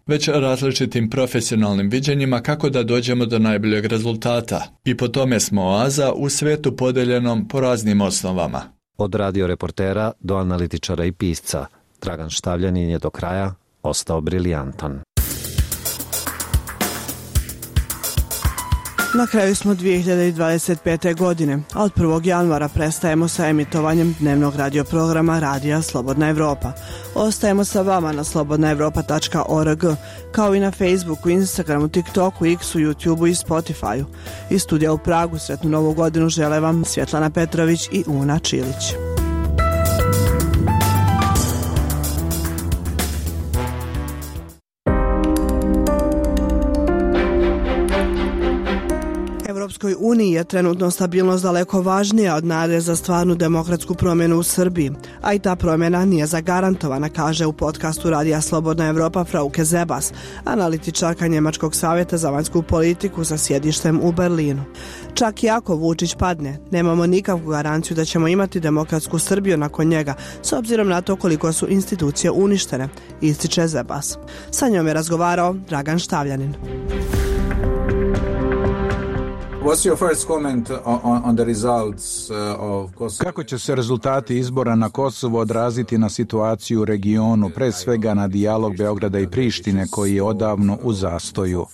već različitim profesionalnim viđenjima kako da dođemo do najboljeg rezultata. I po tome smo oaza u svetu podeljenom po raznim osnovama. Od radio reportera do analitičara i pisca, Dragan Štavljanin je do kraja ostao briljantan. Na kraju smo 2025. godine, a od 1. januara prestajemo sa emitovanjem dnevnog radioprograma Radija Slobodna Evropa. Ostajemo sa vama na slobodnaevropa.org, kao i na Facebooku, Instagramu, TikToku, X-u, YouTubeu i Spotifyu. Iz studija u Pragu sretnu novu godinu žele vam Svjetlana Petrović i Una Čilić. Europskoj uniji je trenutno stabilnost daleko važnija od nade za stvarnu demokratsku promjenu u Srbiji, a i ta promjena nije zagarantovana, kaže u podcastu Radija Slobodna Evropa Frauke Zebas, analitičarka Njemačkog savjeta za vanjsku politiku sa sjedištem u Berlinu. Čak i ako Vučić padne, nemamo nikakvu garanciju da ćemo imati demokratsku Srbiju nakon njega, s obzirom na to koliko su institucije uništene, ističe Zebas. Sa njom je razgovarao Dragan Štavljanin. Kako će se rezultati izbora na Kosovu odraziti na situaciju u regionu, pre svega na dijalog Beograda i Prištine koji je odavno u zastoju?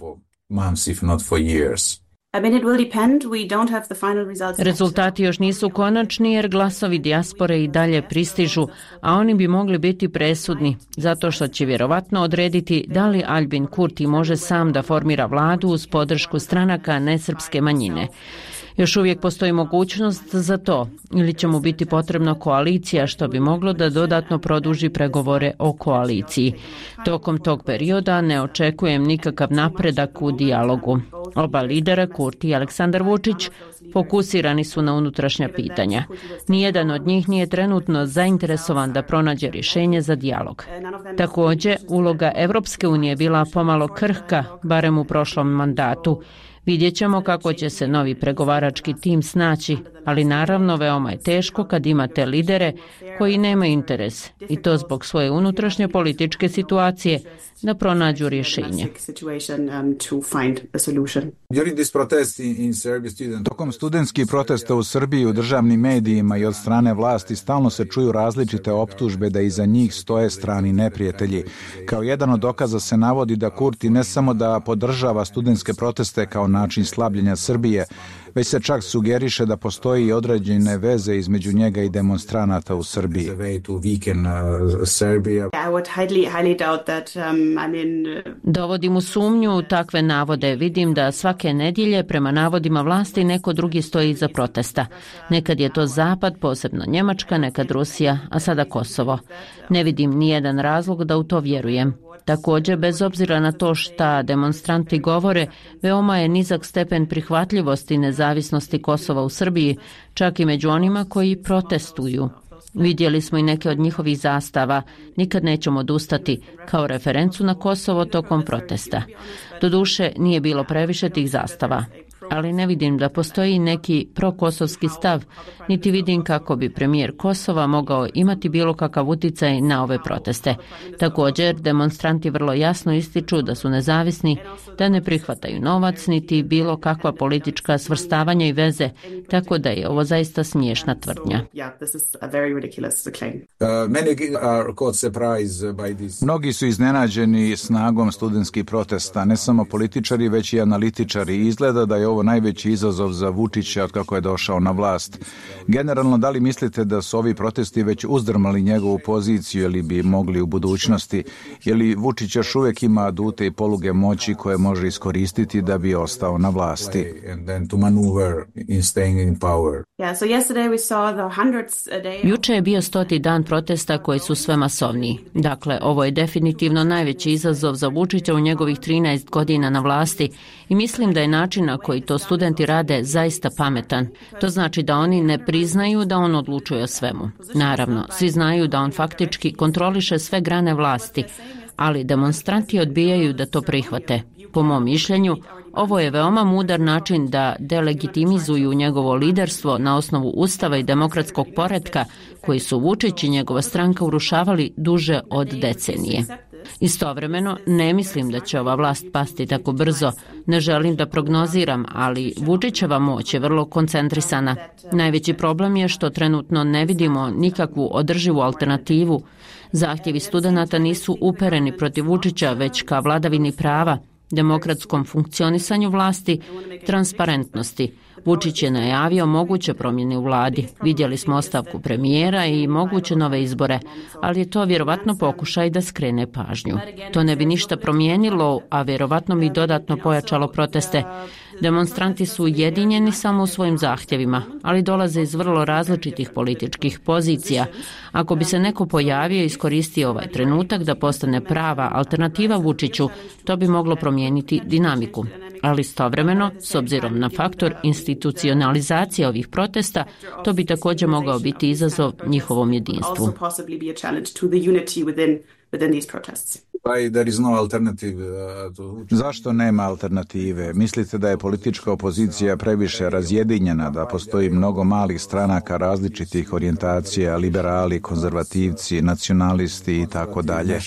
Rezultati još nisu konačni jer glasovi dijaspore i dalje pristižu, a oni bi mogli biti presudni, zato što će vjerovatno odrediti da li Albin Kurti može sam da formira vladu uz podršku stranaka nesrpske manjine. Još uvijek postoji mogućnost za to, ili će mu biti potrebna koalicija, što bi moglo da dodatno produži pregovore o koaliciji. Tokom tog perioda ne očekujem nikakav napredak u dijalogu. Oba lidera, Kurti i Aleksandar Vučić, fokusirani su na unutrašnja pitanja. Nijedan od njih nije trenutno zainteresovan da pronađe rješenje za dijalog. Također, uloga Evropske unije bila pomalo krhka, barem u prošlom mandatu. Vidjet ćemo kako će se novi pregovarački tim snaći, ali naravno veoma je teško kad imate lidere koji nemaju interes, i to zbog svoje unutrašnje političke situacije, da pronađu rješenje. Tokom studentskih protesta u Srbiji u državnim medijima i od strane vlasti stalno se čuju različite optužbe da iza njih stoje strani neprijatelji. Kao jedan od dokaza se navodi da Kurti ne samo da podržava studentske proteste kao način slabljenja Srbije, već se čak sugeriše da postoji i određene veze između njega i demonstranata u Srbiji. Dovodim u sumnju takve navode. Vidim da svake nedjelje prema navodima vlasti neko drugi stoji iza protesta. Nekad je to Zapad, posebno Njemačka, nekad Rusija, a sada Kosovo. Ne vidim nijedan razlog da u to vjerujem. Također, bez obzira na to šta demonstranti govore, veoma je nizak stepen prihvatljivosti nezavisnosti Kosova u Srbiji, čak i među onima koji protestuju. Vidjeli smo i neke od njihovih zastava, nikad nećemo odustati, kao referencu na Kosovo tokom protesta. Doduše, nije bilo previše tih zastava, ali ne vidim da postoji neki prokosovski stav, niti vidim kako bi premijer Kosova mogao imati bilo kakav utjecaj na ove proteste. Također, demonstranti vrlo jasno ističu da su nezavisni, da ne prihvataju novac, niti bilo kakva politička svrstavanja i veze, tako da je ovo zaista smiješna tvrdnja. Mnogi su iznenađeni snagom studentskih protesta, ne samo političari, već i analitičari. Izgleda da je ovo najveći izazov za Vučića od kako je došao na vlast. Generalno, da li mislite da su ovi protesti već uzdrmali njegovu poziciju ili bi mogli u budućnosti? Je li Vučić još uvijek ima adute i poluge moći koje može iskoristiti da bi ostao na vlasti? Juče je bio 100. dan protesta koji su sve masovniji. Dakle, ovo je definitivno najveći izazov za Vučića u njegovih 13 godina na vlasti i mislim da je način na koji to studenti rade zaista pametan. To znači da oni ne priznaju da on odlučuje o svemu. Naravno, svi znaju da on faktički kontroliše sve grane vlasti, ali demonstranti odbijaju da to prihvate. Po mom mišljenju, ovo je veoma mudar način da delegitimizuju njegovo liderstvo na osnovu ustava i demokratskog poretka koji su Vučić i njegova stranka urušavali duže od decenije. Istovremeno, ne mislim da će ova vlast pasti tako brzo. Ne želim da prognoziram, ali Vučićeva moć je vrlo koncentrisana. Najveći problem je što trenutno ne vidimo nikakvu održivu alternativu. Zahtjevi studenata nisu upereni protiv Vučića, već ka vladavini prava, demokratskom funkcionisanju vlasti, transparentnosti. Vučić je najavio moguće promjene u vladi. Vidjeli smo ostavku premijera i moguće nove izbore, ali je to vjerovatno pokušaj da skrene pažnju. To ne bi ništa promijenilo, a vjerovatno bi dodatno pojačalo proteste. Demonstranti su ujedinjeni samo u svojim zahtjevima, ali dolaze iz vrlo različitih političkih pozicija. Ako bi se neko pojavio i iskoristio ovaj trenutak da postane prava alternativa Vučiću, to bi moglo promijeniti dinamiku. Ali istovremeno, s obzirom na faktor institucionalizacije ovih protesta, to bi također mogao biti izazov njihovom jedinstvu. Zašto nema alternative? Mislite da je politička opozicija previše razjedinjena, da postoji mnogo malih stranaka različitih orijentacija, liberali, konzervativci, nacionalisti i tako dalje?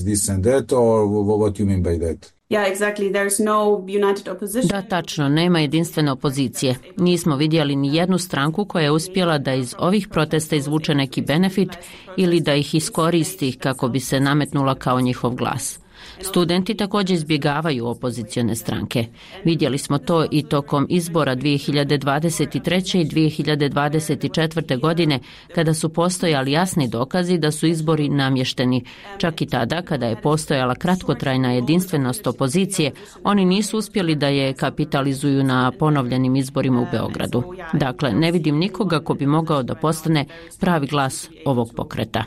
Da, tačno, nema jedinstvene opozicije. Nismo vidjeli ni jednu stranku koja je uspjela da iz ovih protesta izvuče neki benefit ili da ih iskoristi kako bi se nametnula kao njihov glas. Studenti također izbjegavaju opozicione stranke. Vidjeli smo to i tokom izbora 2023. i 2024. godine, kada su postojali jasni dokazi da su izbori namješteni. Čak i tada, kada je postojala kratkotrajna jedinstvenost opozicije, oni nisu uspjeli da je kapitalizuju na ponovljenim izborima u Beogradu. Dakle, ne vidim nikoga ko bi mogao da postane pravi glas ovog pokreta.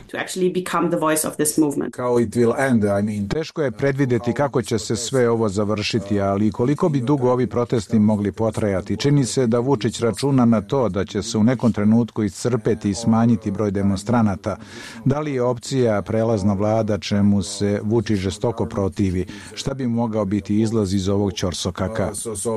Teško je predvidjeti kako će se sve ovo završiti, ali koliko bi dugo ovi protesti mogli potrajati. Čini se da Vučić računa na to da će se u nekom trenutku iscrpeti i smanjiti broj demonstranata. Da li je opcija prelazna vlada čemu se Vučić žestoko protivi? Šta bi mogao biti izlaz iz ovog ćorsokaka?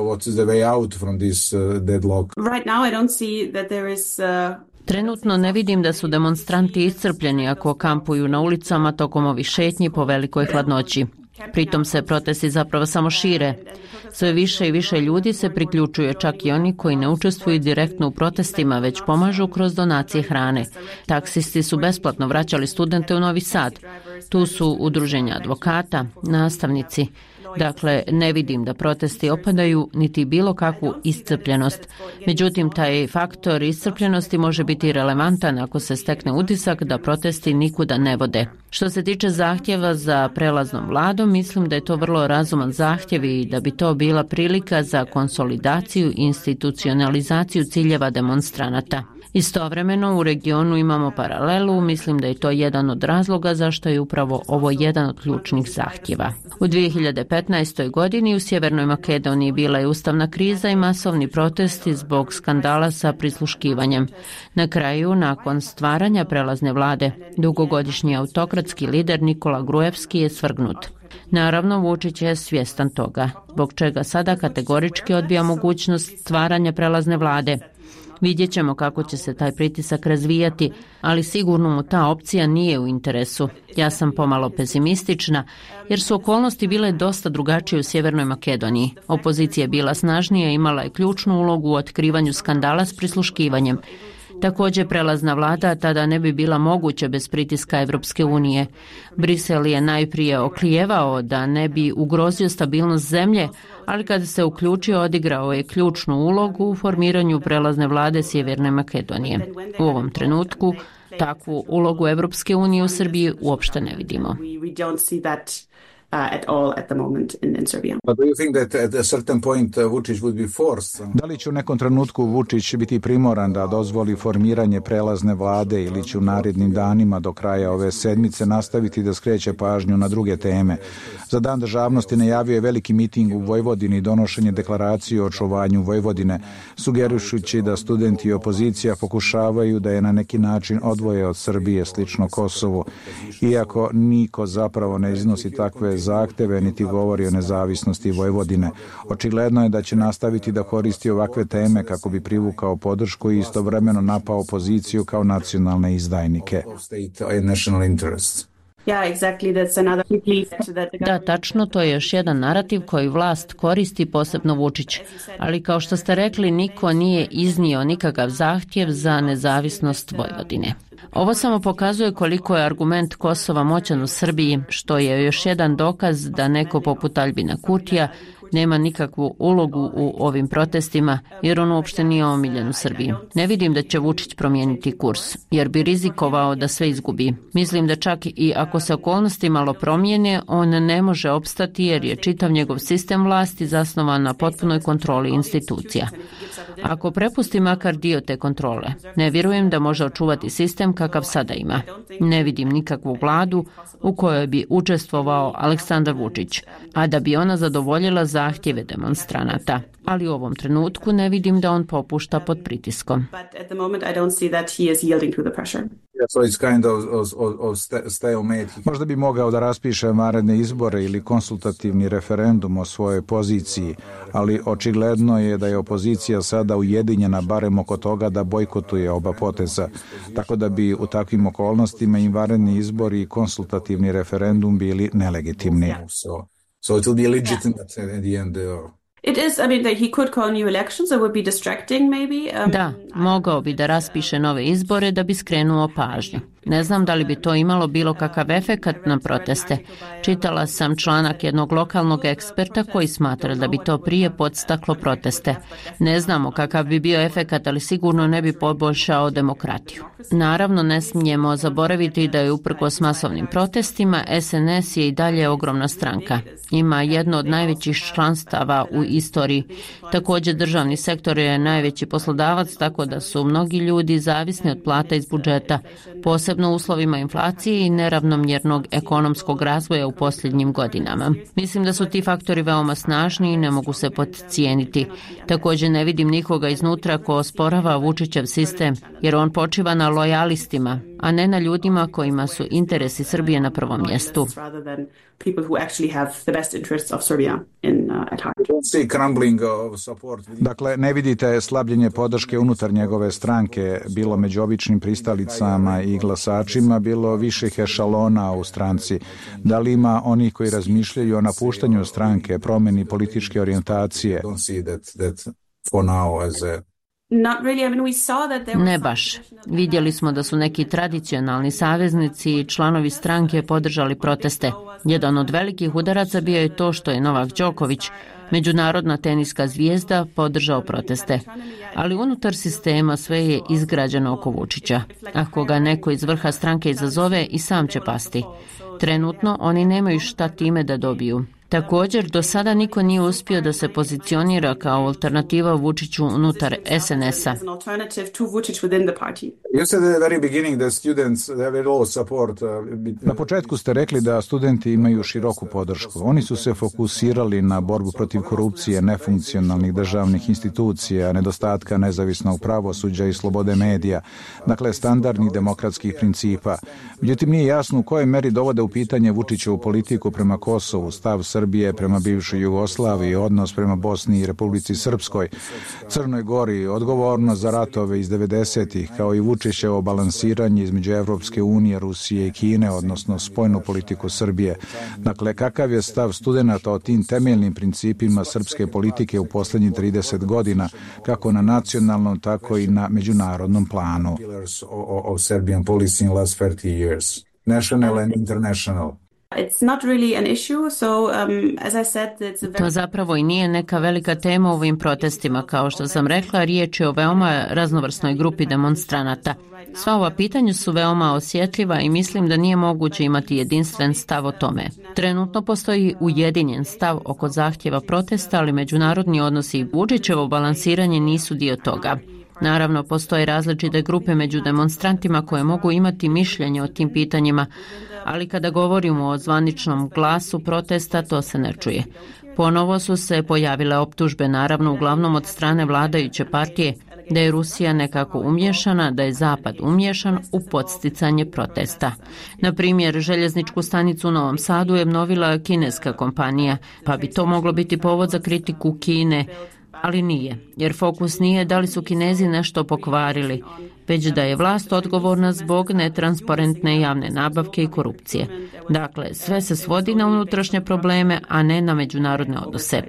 Trenutno ne vidim da su demonstranti iscrpljeni ako kampuju na ulicama tokom ovih šetnji po velikoj hladnoći. Pritom se protesti zapravo samo šire. Sve više i više ljudi se priključuje, čak i oni koji ne učestvuju direktno u protestima, već pomažu kroz donacije hrane. Taksisti su besplatno vraćali studente u Novi Sad. Tu su udruženja advokata, nastavnici. Dakle, ne vidim da protesti opadaju niti bilo kakvu iscrpljenost. Međutim, taj faktor iscrpljenosti može biti relevantan ako se stekne utisak da protesti nikuda ne vode. Što se tiče zahtjeva za prelaznom vladom, mislim da je to vrlo razuman zahtjev i da bi to bila prilika za konsolidaciju i institucionalizaciju ciljeva demonstranata. Istovremeno u regionu imamo paralelu, mislim da je to jedan od razloga zašto je upravo ovo jedan od ključnih zahtjeva. U 2015. godini u Sjevernoj Makedoniji bila je ustavna kriza i masovni protesti zbog skandala sa prisluškivanjem. Na kraju, nakon stvaranja prelazne vlade, dugogodišnji autokratski lider Nikola Grujevski je svrgnut. Naravno, Vučić je svjestan toga, zbog čega sada kategorički odbija mogućnost stvaranja prelazne vlade. Vidjet ćemo kako će se taj pritisak razvijati, ali sigurno mu ta opcija nije u interesu. Ja sam pomalo pesimistična, jer su okolnosti bile dosta drugačije u Sjevernoj Makedoniji. Opozicija je bila snažnija i imala je ključnu ulogu u otkrivanju skandala s prisluškivanjem. Također prelazna vlada tada ne bi bila moguća bez pritiska Evropske unije. Brisel je najprije oklijevao da ne bi ugrozio stabilnost zemlje, ali kada se uključio odigrao je ključnu ulogu u formiranju prelazne vlade Sjeverne Makedonije. U ovom trenutku takvu ulogu Evropske unije u Srbiji uopšte ne vidimo. At all at the moment in Serbia. But do you think that at a certain point Vučić would be forced? Da li će u nekom trenutku Vučić biti primoran da dozvoli formiranje prelazne vlade ili će u narednim danima do kraja ove sedmice nastaviti da skreće pažnju na druge teme? Za Dan državnosti najavio je veliki miting u Vojvodini i donošenje deklaracije o očuvanju Vojvodine, sugerišući da studenti i opozicija pokušavaju da je na neki način odvoje od Srbije, slično Kosovu. Iako niko zapravo ne iznosi takve zahteve niti govori o nezavisnosti Vojvodine. Očigledno je da će nastaviti da koristi ovakve teme kako bi privukao podršku i istovremeno napao opoziciju kao nacionalne izdajnike. Da, tačno, to je još jedan narativ koji vlast koristi, posebno Vučić. Ali kao što ste rekli, niko nije iznio nikakav zahtjev za nezavisnost Vojvodine. Ovo samo pokazuje koliko je argument Kosova moćan u Srbiji, što je još jedan dokaz da neko poput Aljbina Kurtija nema nikakvu ulogu u ovim protestima, jer on uopšte nije omiljen u Srbiji. Ne vidim da će Vučić promijeniti kurs, jer bi rizikovao da sve izgubi. Mislim da čak i ako se okolnosti malo promijene, on ne može opstati jer je čitav njegov sistem vlasti zasnovan na potpunoj kontroli institucija. Ako prepusti makar dio te kontrole, ne vjerujem da može očuvati sistem kakav sada ima. Ne vidim nikakvu vladu u kojoj bi učestvovao Aleksandar Vučić, a da bi ona zadovoljila zahtjeve demonstranata. Ali u ovom trenutku ne vidim da on popušta pod pritiskom. Možda bi mogao da raspiše vanredne izbore ili konsultativni referendum o svojoj poziciji, ali očigledno je da je opozicija sada ujedinjena barem oko toga da bojkotuje oba poteza, tako da bi u takvim okolnostima i vanredni izbori i konsultativni referendum bili nelegitimni. So it will be legitimate at the end. Da, mogao bi da raspiše nove izbore da bi skrenuo pažnju. Ne znam da li bi to imalo bilo kakav efekat na proteste. Čitala sam članak jednog lokalnog eksperta koji smatra da bi to prije podstaklo proteste. Ne znamo kakav bi bio efekat, ali sigurno ne bi poboljšao demokratiju. Naravno, ne smijemo zaboraviti da je uprkos masovnim protestima SNS je i dalje ogromna stranka. Ima jedno od najvećih članstava u istoriji. Također državni sektor je najveći poslodavac, tako da su mnogi ljudi zavisni od plata iz budžeta, posebno u uslovima inflacije i neravnomjernog ekonomskog razvoja u posljednjim godinama. Mislim da su ti faktori veoma snažni i ne mogu se podcijeniti. Također ne vidim nikoga iznutra ko osporava Vučićev sistem, jer on počiva na lojalistima, a ne na ljudima kojima su interesi Srbije na prvom mjestu. Dakle, ne vidite slabljenje podrške unutar njegove stranke, bilo među običnim pristalicama i glasačima, bilo viših ešalona u stranci. Da li ima onih koji razmišljaju o napuštanju stranke, promjeni političke orijentacije? Ne baš. Vidjeli smo da su neki tradicionalni saveznici i članovi stranke podržali proteste. Jedan od velikih udaraca bio je to što je Novak Đoković, međunarodna teniska zvijezda, podržao proteste. Ali unutar sistema sve je izgrađeno oko Vučića. Ako ga neko iz vrha stranke izazove, i sam će pasti. Trenutno oni nemaju šta time da dobiju. Također, do sada niko nije uspio da se pozicionira kao alternativa Vučiću unutar SNS-a. Na početku ste rekli da studenti imaju široku podršku. Oni su se fokusirali na borbu protiv korupcije, nefunkcionalnih državnih institucija, nedostatka nezavisnog pravosuđa i slobode medija, dakle standardnih demokratskih principa. Međutim, nije jasno u kojoj meri dovode u pitanje Vučićevu politiku prema Kosovu, stav Srbije prema bivšoj Jugoslaviji, odnos prema Bosni i Republici Srpskoj, Crnoj Gori, odgovornost za ratove iz 90-ih, kao i Vučićevo balansiranje između Evropske unije, Rusije i Kine, odnosno spoljnu politiku Srbije. Dakle, kakav je stav studenata o tim temeljnim principima srpske politike u posljednjih 30 godina, kako na nacionalnom, tako i na međunarodnom planu? National and international. To zapravo i nije neka velika tema u ovim protestima. Kao što sam rekla, riječ je o veoma raznovrsnoj grupi demonstranata. Sva ova pitanja su veoma osjetljiva i mislim da nije moguće imati jedinstven stav o tome. Trenutno postoji ujedinjen stav oko zahtjeva protesta, ali međunarodni odnosi i Vučićevo balansiranje nisu dio toga. Naravno, postoje različite grupe među demonstrantima koje mogu imati mišljenje o tim pitanjima, ali kada govorimo o zvaničnom glasu protesta, to se ne čuje. Ponovo su se pojavile optužbe, naravno uglavnom od strane vladajuće partije, da je Rusija nekako umješana, da je Zapad umješan u podsticanje protesta. Na primjer, željezničku stanicu u Novom Sadu je obnovila kineska kompanija, pa bi to moglo biti povod za kritiku Kine, ali nije, jer fokus nije da li su Kinezi nešto pokvarili, već da je vlast odgovorna zbog netransparentne javne nabavke i korupcije. Dakle, sve se svodi na unutrašnje probleme, a ne na međunarodne odnose.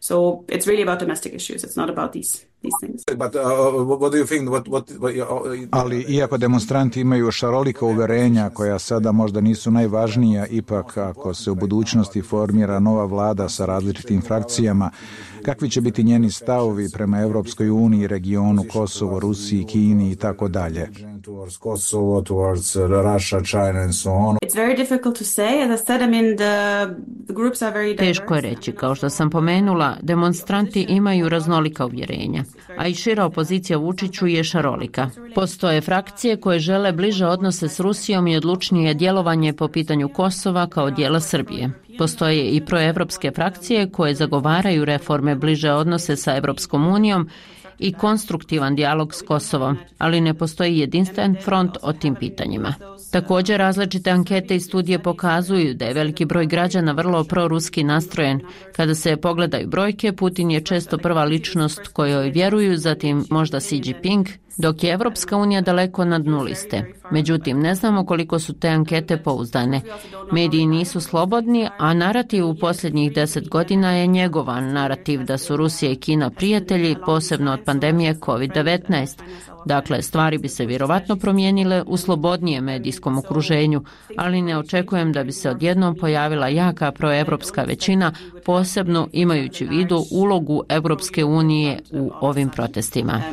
Ali iako demonstranti imaju šarolika uverenja koja sada možda nisu najvažnija, ipak ako se u budućnosti formira nova vlada sa različitim frakcijama, kakvi će biti njeni stavovi prema Evropskoj uniji, regionu, Kosovo, Rusiji, Kini i tako dalje? Teško je reći. Kao što sam pomenula, demonstranti imaju raznolika uvjerenja, a i šira opozicija Vučiću je šarolika. Postoje frakcije koje žele bliže odnose s Rusijom i odlučnije djelovanje po pitanju Kosova kao dijela Srbije. Postoje i proevropske frakcije koje zagovaraju reforme, bliže odnose sa Evropskom unijom i konstruktivan dijalog s Kosovom, ali ne postoji jedinstven front o tim pitanjima. Također, različite ankete i studije pokazuju da je veliki broj građana vrlo proruski nastrojen. Kada se pogledaju brojke, Putin je često prva ličnost kojoj vjeruju, zatim možda Xi Jinping, dok je Evropska unija daleko na dnu liste. Međutim, ne znamo koliko su te ankete pouzdane. Mediji nisu slobodni, a narativ u posljednjih 10 godina je njegovan narativ da su Rusija i Kina prijatelji, posebno od pandemije COVID-19. Dakle, stvari bi se vjerovatno promijenile u slobodnijem medijskom okruženju, ali ne očekujem da bi se odjednom pojavila jaka proevropska većina, posebno imajući u vidu ulogu Evropske unije u ovim protestima.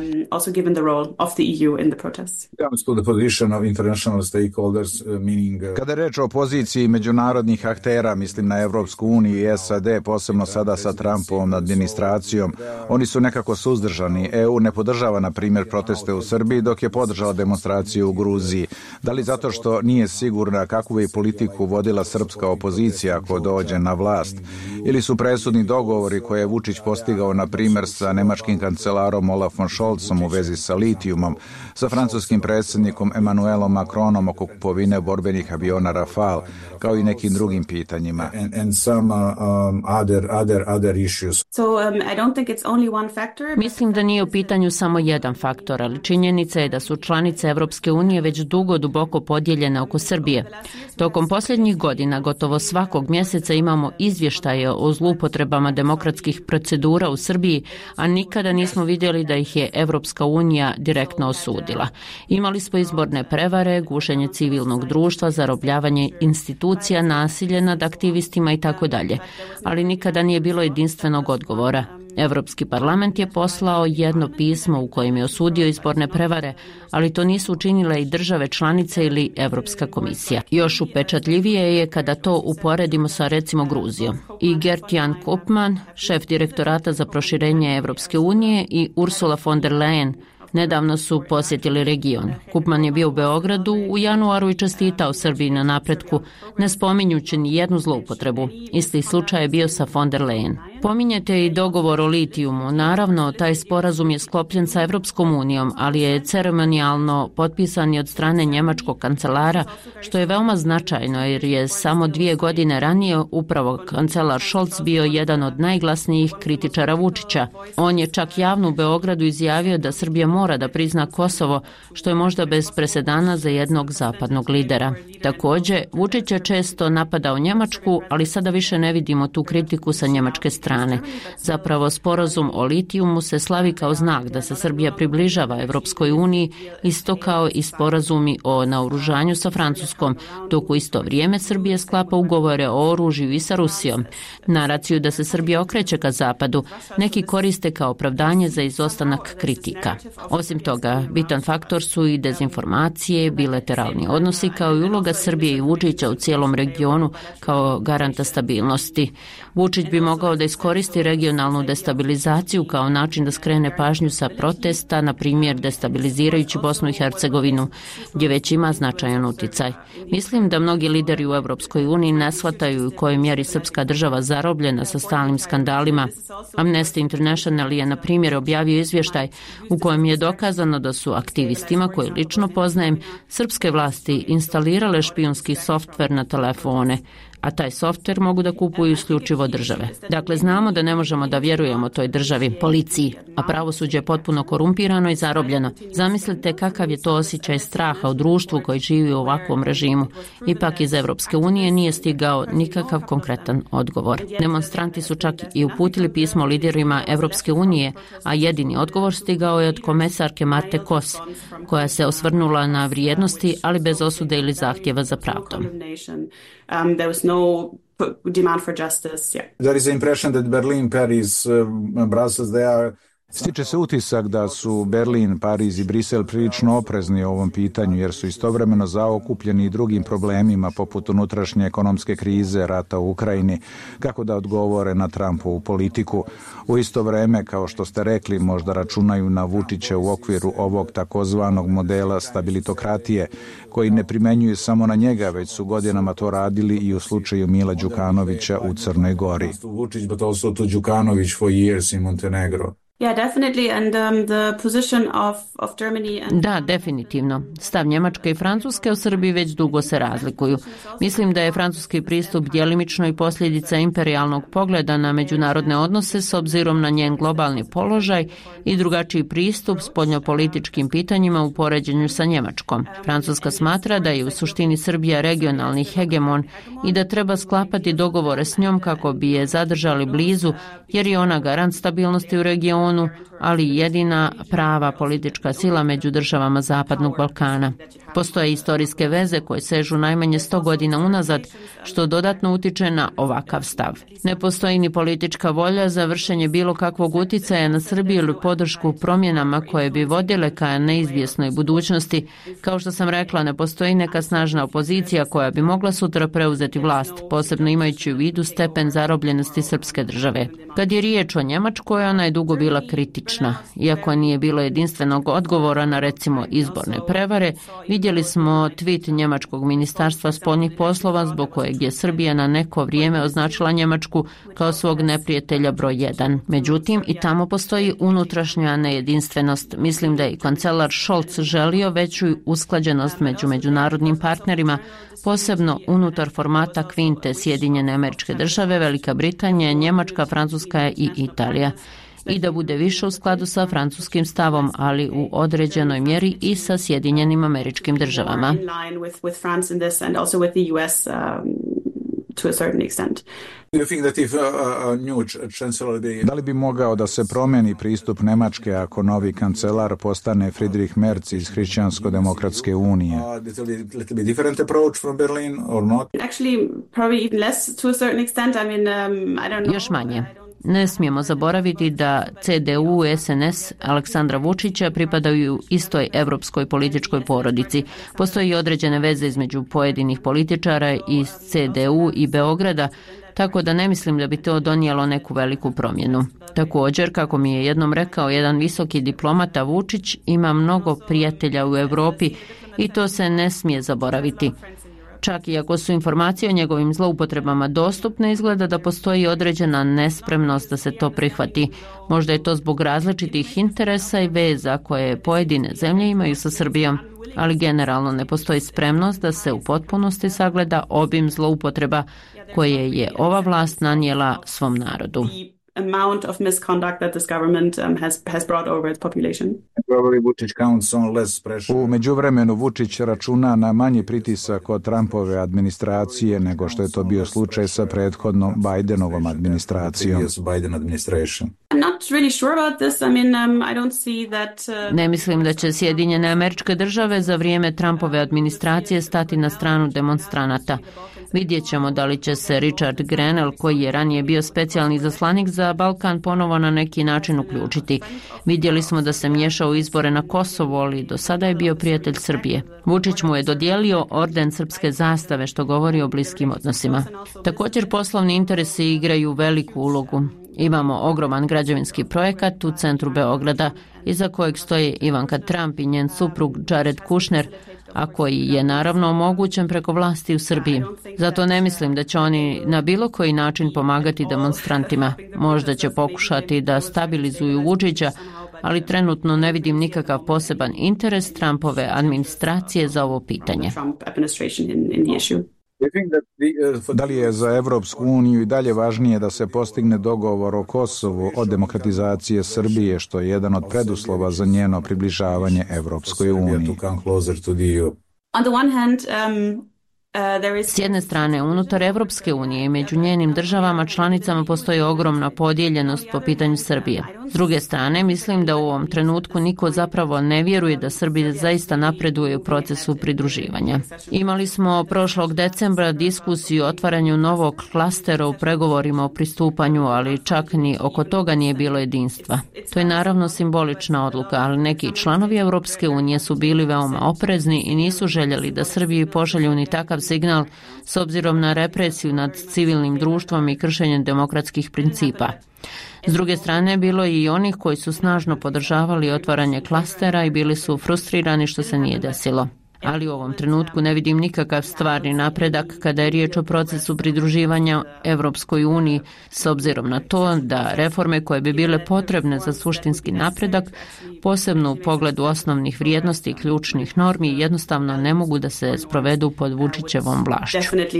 Kada je reč o poziciji međunarodnih aktera, mislim na Evropsku uniju i SAD, posebno sada sa Trumpovom administracijom, oni su nekako suzdržani. EU ne podržava, na primjer, proteste u Srbiji, dok je podržala demonstraciju u Gruziji. Da li zato što nije sigurna kakvu bi politiku vodila srpska opozicija ako dođe na vlast? Ili su presudni dogovori koje je Vučić postigao, na primjer, sa nemačkim kancelarom Olafom Scholzom u vezi sa litijumom, sa francuskim predsjednikom Emmanuelom Macronom oko kupovine borbenih aviona Rafale, kao i nekim drugim pitanjima. Mislim da nije u pitanju samo jedan faktor, ali činjenica je da su članice Evropske unije već dugo duboko podijeljene oko Srbije. Tokom posljednjih godina gotovo svakog mjeseca imamo izvještaje o zloupotrebama demokratskih procedura u Srbiji, a nikada nismo vidjeli da ih je Evropska unija direktno osudila. Imali smo izborne prevare, gušenje civilnog društva, zarobljavanje institucija, nasilje nad aktivistima i tako dalje, ali nikada nije bilo jedinstvenog odgovora. Europski parlament je poslao jedno pismo u kojem je osudio izborne prevare, ali to nisu učinile i države članice ili Europska komisija. Još upečatljivije je kada to uporedimo sa recimo Gruzijom. I Gert-Jan Koopman, šef direktorata za proširenje Europske unije, i Ursula von der Leyen nedavno su posjetili region. Koopman je bio u Beogradu u januaru i čestitao Srbiji na napretku, ne spominjući ni jednu zloupotrebu. Isti slučaj je bio sa von der Leyen. Pominjete i dogovor o litijumu. Naravno, taj sporazum je sklopljen sa Evropskom unijom, ali je ceremonijalno potpisan i od strane njemačkog kancelara, što je veoma značajno jer je samo 2 godine ranije upravo kancelar Scholz bio jedan od najglasnijih kritičara Vučića. On je čak javno u Beogradu izjavio da Srbija mora da prizna Kosovo, što je možda bez presedana za jednog zapadnog lidera. Također, Vučić je često napadao Njemačku, ali sada više ne vidimo tu kritiku sa njemačke strane. Zapravo, sporazum o litijumu se slavi kao znak da se Srbija približava Evropskoj uniji, isto kao i sporazumi o naoružanju sa Francuskom, dok u isto vrijeme Srbija sklapa ugovore o oružju i sa Rusijom. Naraciju da se Srbija okreće ka zapadu neki koriste kao opravdanje za izostanak kritika. Osim toga, bitan faktor su i dezinformacije, bilateralni odnosi kao i uloga Srbije i Vučića u cijelom regionu kao garanta stabilnosti. Vučić bi mogao da iskoristi regionalnu destabilizaciju kao način da skrene pažnju sa protesta, na primjer destabilizirajući Bosnu i Hercegovinu, gdje već ima značajan uticaj. Mislim da mnogi lideri u Evropskoj uniji ne shvataju u kojoj mjeri srpska država zarobljena sa stalnim skandalima. Amnesty International je, na primjer, objavio izvještaj u kojem je dokazano da su aktivistima, koje lično poznajem, srpske vlasti instalirale špijunski softver na telefone. a taj softver mogu da kupuju isključivo države. Dakle, znamo da ne možemo da vjerujemo toj državi, policiji, a pravosuđe je potpuno korumpirano i zarobljeno. Zamislite kakav je to osjećaj straha u društvu koji živi u ovakvom režimu. Ipak iz Evropske unije nije stigao nikakav konkretan odgovor. Demonstranti su čak i uputili pismo liderima Evropske unije, a jedini odgovor stigao je od komesarke Marte Kos, koja se osvrnula na vrijednosti, ali bez osude ili zahtjeva za pravdom. There is the impression that Berlin, Paris, Brussels, they are Stiče se utisak da su Berlin, Pariz i Brisel prilično oprezni o ovom pitanju jer su istovremeno zaokupljeni i drugim problemima poput unutrašnje ekonomske krize, rata u Ukrajini, kako da odgovore na Trumpovu politiku. U isto vreme, kao što ste rekli, možda računaju na Vučića u okviru ovog takozvanog modela stabilitokratije, koji ne primenjuju samo na njega, već su godinama to radili i u slučaju Mila Đukanovića u Crnoj Gori. Vučić, but also to Đukanović for years in Montenegro. Da, definitivno. Stav Njemačke i Francuske u Srbiji već dugo se razlikuju. Mislim da je francuski pristup djelimično i posljedica imperijalnog pogleda na međunarodne odnose s obzirom na njen globalni položaj i drugačiji pristup spoljnopolitičkim pitanjima u poređenju sa Njemačkom. Francuska smatra da je u suštini Srbija regionalni hegemon i da treba sklapati dogovore s njom kako bi je zadržali blizu, jer je ona garant stabilnosti u regionu, ali jedina prava politička sila među državama Zapadnog Balkana. Postoje istorijske veze koje sežu najmanje 100 godina unazad, što dodatno utiče na ovakav stav. Ne postoji ni politička volja za vršenje bilo kakvog uticaja na Srbiju ili podršku promjenama koje bi vodile ka neizvjesnoj budućnosti. Kao što sam rekla, ne postoji neka snažna opozicija koja bi mogla sutra preuzeti vlast, posebno imajući u vidu stepen zarobljenosti srpske države. Kad je riječ o Njemačkoj, ona je dugo bila kritična. Iako nije bilo jedinstvenog odgovora na recimo izborne prevare, vidjeli smo tweet Njemačkog ministarstva spoljnih poslova zbog kojeg je Srbija na neko vrijeme označila Njemačku kao svog neprijatelja broj 1. Međutim, i tamo postoji unutrašnja nejedinstvenost. Mislim da je i kancelar Scholz želio veću usklađenost među međunarodnim partnerima, posebno unutar formata kvinte Sjedinjene Američke Države, Velika Britanija, Njemačka, Francuska i Italija. I da bude više u skladu sa francuskim stavom, ali u određenoj mjeri i sa Sjedinjenim Američkim Državama. Da li bi mogao da se promeni pristup Nemačke ako novi kancelar postane Friedrich Merz iz Hrišćansko-demokratske unije? Još manje. Ne smijemo zaboraviti da CDU i SNS Aleksandra Vučića pripadaju istoj evropskoj političkoj porodici. Postoji određene veze između pojedinih političara iz CDU i Beograda, tako da ne mislim da bi to donijelo neku veliku promjenu. Također, kako mi je jednom rekao jedan visoki diplomata, Vučić ima mnogo prijatelja u Europi i to se ne smije zaboraviti. Čak i ako su informacije o njegovim zloupotrebama dostupne, izgleda da postoji određena nespremnost da se to prihvati. Možda je to zbog različitih interesa i veza koje pojedine zemlje imaju sa Srbijom, ali generalno ne postoji spremnost da se u potpunosti sagleda obim zloupotreba koje je ova vlast nanijela svom narodu. Amount of misconduct that this government has brought over its population. U međuvremenu Vučić računa na manji pritisak od Trumpove administracije nego što je to bio slučaj sa prethodnom Bidenovom administracijom. Ne mislim da će Sjedinjene Američke Države za vrijeme Trumpove administracije stati na stranu demonstranata. Vidjet ćemo da li će se Richard Grenell, koji je ranije bio specijalni izaslanik za Balkan, ponovo na neki način uključiti. Vidjeli smo da se miješao u izbore na Kosovu, ali do sada je bio prijatelj Srbije. Vučić mu je dodijelio orden srpske zastave, što govori o bliskim odnosima. Također poslovni interesi igraju veliku ulogu. Imamo ogroman građevinski projekat u centru Beograda, iza kojeg stoje Ivanka Trump i njen suprug Jared Kushner, a koji je naravno omogućen preko vlasti u Srbiji. Zato ne mislim da će oni na bilo koji način pomagati demonstrantima. Možda će pokušati da stabilizuju Vučića, ali trenutno ne vidim nikakav poseban interes Trumpove administracije za ovo pitanje. Da li je za Evropsku uniju i dalje važnije da se postigne dogovor o Kosovu od demokratizacije Srbije, što je jedan od preduslova za njeno približavanje Evropskoj uniji? On the one hand, S jedne strane, unutar Evropske unije i među njenim državama članicama postoji ogromna podijeljenost po pitanju Srbije. S druge strane, mislim da u ovom trenutku niko zapravo ne vjeruje da Srbija zaista napreduje u procesu pridruživanja. Imali smo prošlog decembra diskusiju o otvaranju novog klastera u pregovorima o pristupanju, ali čak ni oko toga nije bilo jedinstva. To je naravno simbolična odluka, ali neki članovi Evropske unije su bili veoma oprezni i nisu željeli da Srbiji pošalju ni takav signal s obzirom na represiju nad civilnim društvom i kršenjem demokratskih principa. S druge strane, bilo je i onih koji su snažno podržavali otvaranje klastera i bili su frustrirani što se nije desilo. Ali u ovom trenutku ne vidim nikakav stvarni napredak kada je riječ o procesu pridruživanja Evropskoj uniji, s obzirom na to da reforme koje bi bile potrebne za suštinski napredak, posebno u pogledu osnovnih vrijednosti i ključnih normi, jednostavno ne mogu da se sprovedu pod Vučićevom vlašću.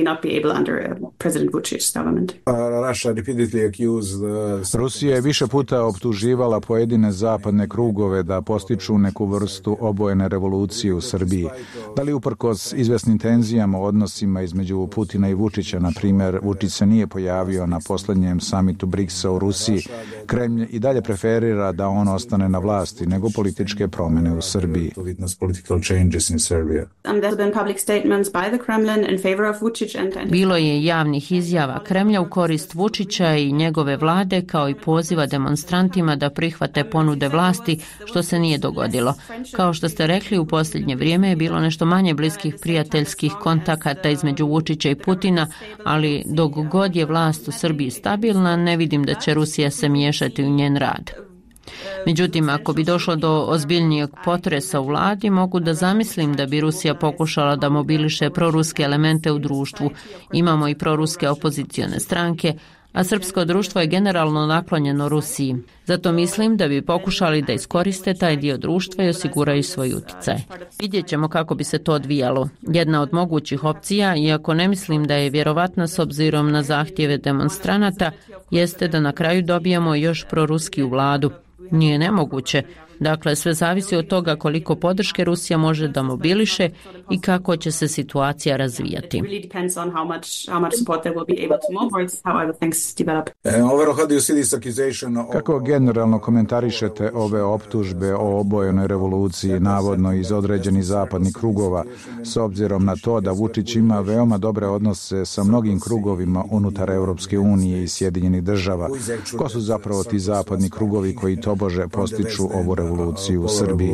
Rusija je više puta optuživala pojedine zapadne krugove da postiču neku vrstu obojene revolucije u Srbiji. Da li uprkos izvesnim tenzijama u odnosima između Putina i Vučića, na primjer, Vučić se nije pojavio na posljednjem samitu BRICS-a u Rusiji, Kremlj i dalje preferira da on ostane na vlasti nego političke promjene u Srbiji. Bilo je javnih izjava Kremlja u korist Vučića i njegove vlade, kao i poziva demonstrantima da prihvate ponude vlasti, što se nije dogodilo. Kao što ste rekli, u posljednje vrijeme je bilo nešto manje bliskih prijateljskih kontakata između Vučića i Putina, ali dok god je vlast u Srbiji stabilna, ne vidim da će Rusija se miješati u njen rad. Međutim, ako bi došlo do ozbiljnijeg potresa u vladi, mogu da zamislim da bi Rusija pokušala da mobiliše proruske elemente u društvu. Imamo i proruske opozicione stranke, a srpsko društvo je generalno naklonjeno Rusiji. Zato mislim da bi pokušali da iskoriste taj dio društva i osiguraju svoj utjecaj. Vidjet ćemo kako bi se to odvijalo. Jedna od mogućih opcija, iako ne mislim da je vjerovatna s obzirom na zahtjeve demonstranata, jeste da na kraju dobijemo još proruskiju vladu. Nije nemoguće. Dakle, sve zavisi od toga koliko podrške Rusija može da mobiliše i kako će se situacija razvijati. Kako generalno komentarišete ove optužbe o obojenoj revoluciji, navodno iz određenih zapadnih krugova, s obzirom na to da Vučić ima veoma dobre odnose sa mnogim krugovima unutar Evropske unije i Sjedinjenih država? Ko su zapravo ti zapadni krugovi koji tobože postiču ovu revoluciju u Srbiji?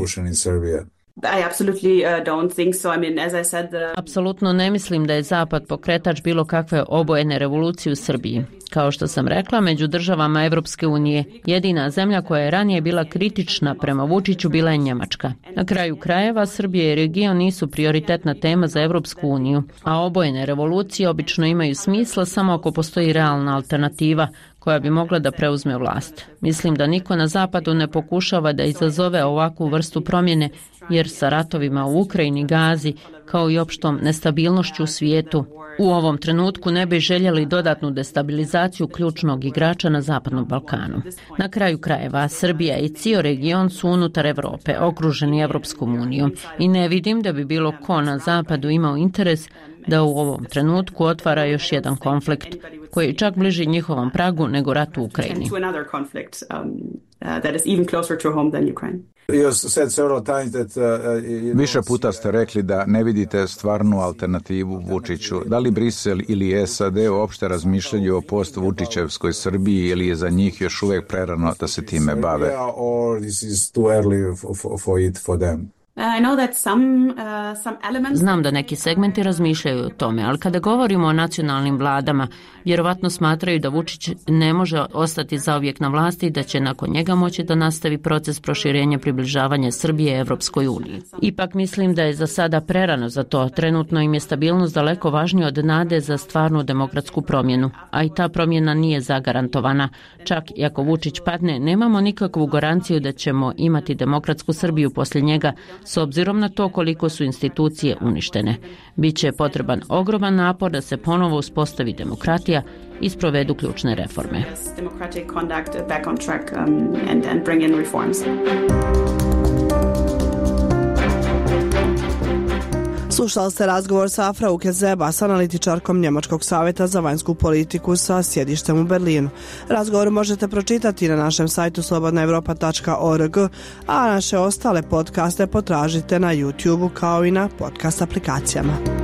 Apsolutno ne mislim da je Zapad pokretač bilo kakve obojene revolucije u Srbiji. Kao što sam rekla, među državama Evropske unije jedina zemlja koja je ranije bila kritična prema Vučiću bila je Njemačka. Na kraju krajeva, Srbija i region nisu prioritetna tema za Evropsku uniju, a obojene revolucije obično imaju smisla samo ako postoji realna alternativa koja bi mogla da preuzme vlast. Mislim da niko na zapadu ne pokušava da izazove ovakvu vrstu promjene, jer sa ratovima u Ukrajini, Gazi, kao i opštom nestabilnošću u svijetu, u ovom trenutku ne bi željeli dodatnu destabilizaciju ključnog igrača na Zapadnom Balkanu. Na kraju krajeva, Srbija i cijel region su unutar Evrope, okruženi Evropskom unijom i ne vidim da bi bilo ko na Zapadu imao interes da u ovom trenutku otvara još jedan konflikt koji je čak bliži njihovom pragu nego rat u Ukrajini. Više puta ste rekli da ne vidite stvarnu alternativu Vučiću. Da li Brisel ili SAD uopšte razmišljaju o post-Vučićevskoj Srbiji ili je za njih još uvijek prerano da se time bave? Znam da neki segmenti razmišljaju o tome, ali kada govorimo o nacionalnim vladama, vjerovatno smatraju da Vučić ne može ostati zauvijek na vlasti i da će nakon njega moći da nastavi proces proširenja približavanja Srbije Evropskoj uniji. Ipak mislim da je za sada prerano za to. Trenutno im je stabilnost daleko važnija od nade za stvarnu demokratsku promjenu, a i ta promjena nije zagarantovana. Čak i ako Vučić padne, nemamo nikakvu garanciju da ćemo imati demokratsku Srbiju poslije njega, S obzirom na to koliko su institucije uništene, biće potreban ogroman napor da se ponovo uspostavi demokratija i sprovedu ključne reforme. Slušali ste razgovor sa Frauke Zebas, analitičarkom Njemačkog savjeta za vanjsku politiku sa sjedištem u Berlinu. Razgovor možete pročitati na našem sajtu slobodnaevropa.org, a naše ostale podcaste potražite na YouTube-u kao i na podcast aplikacijama.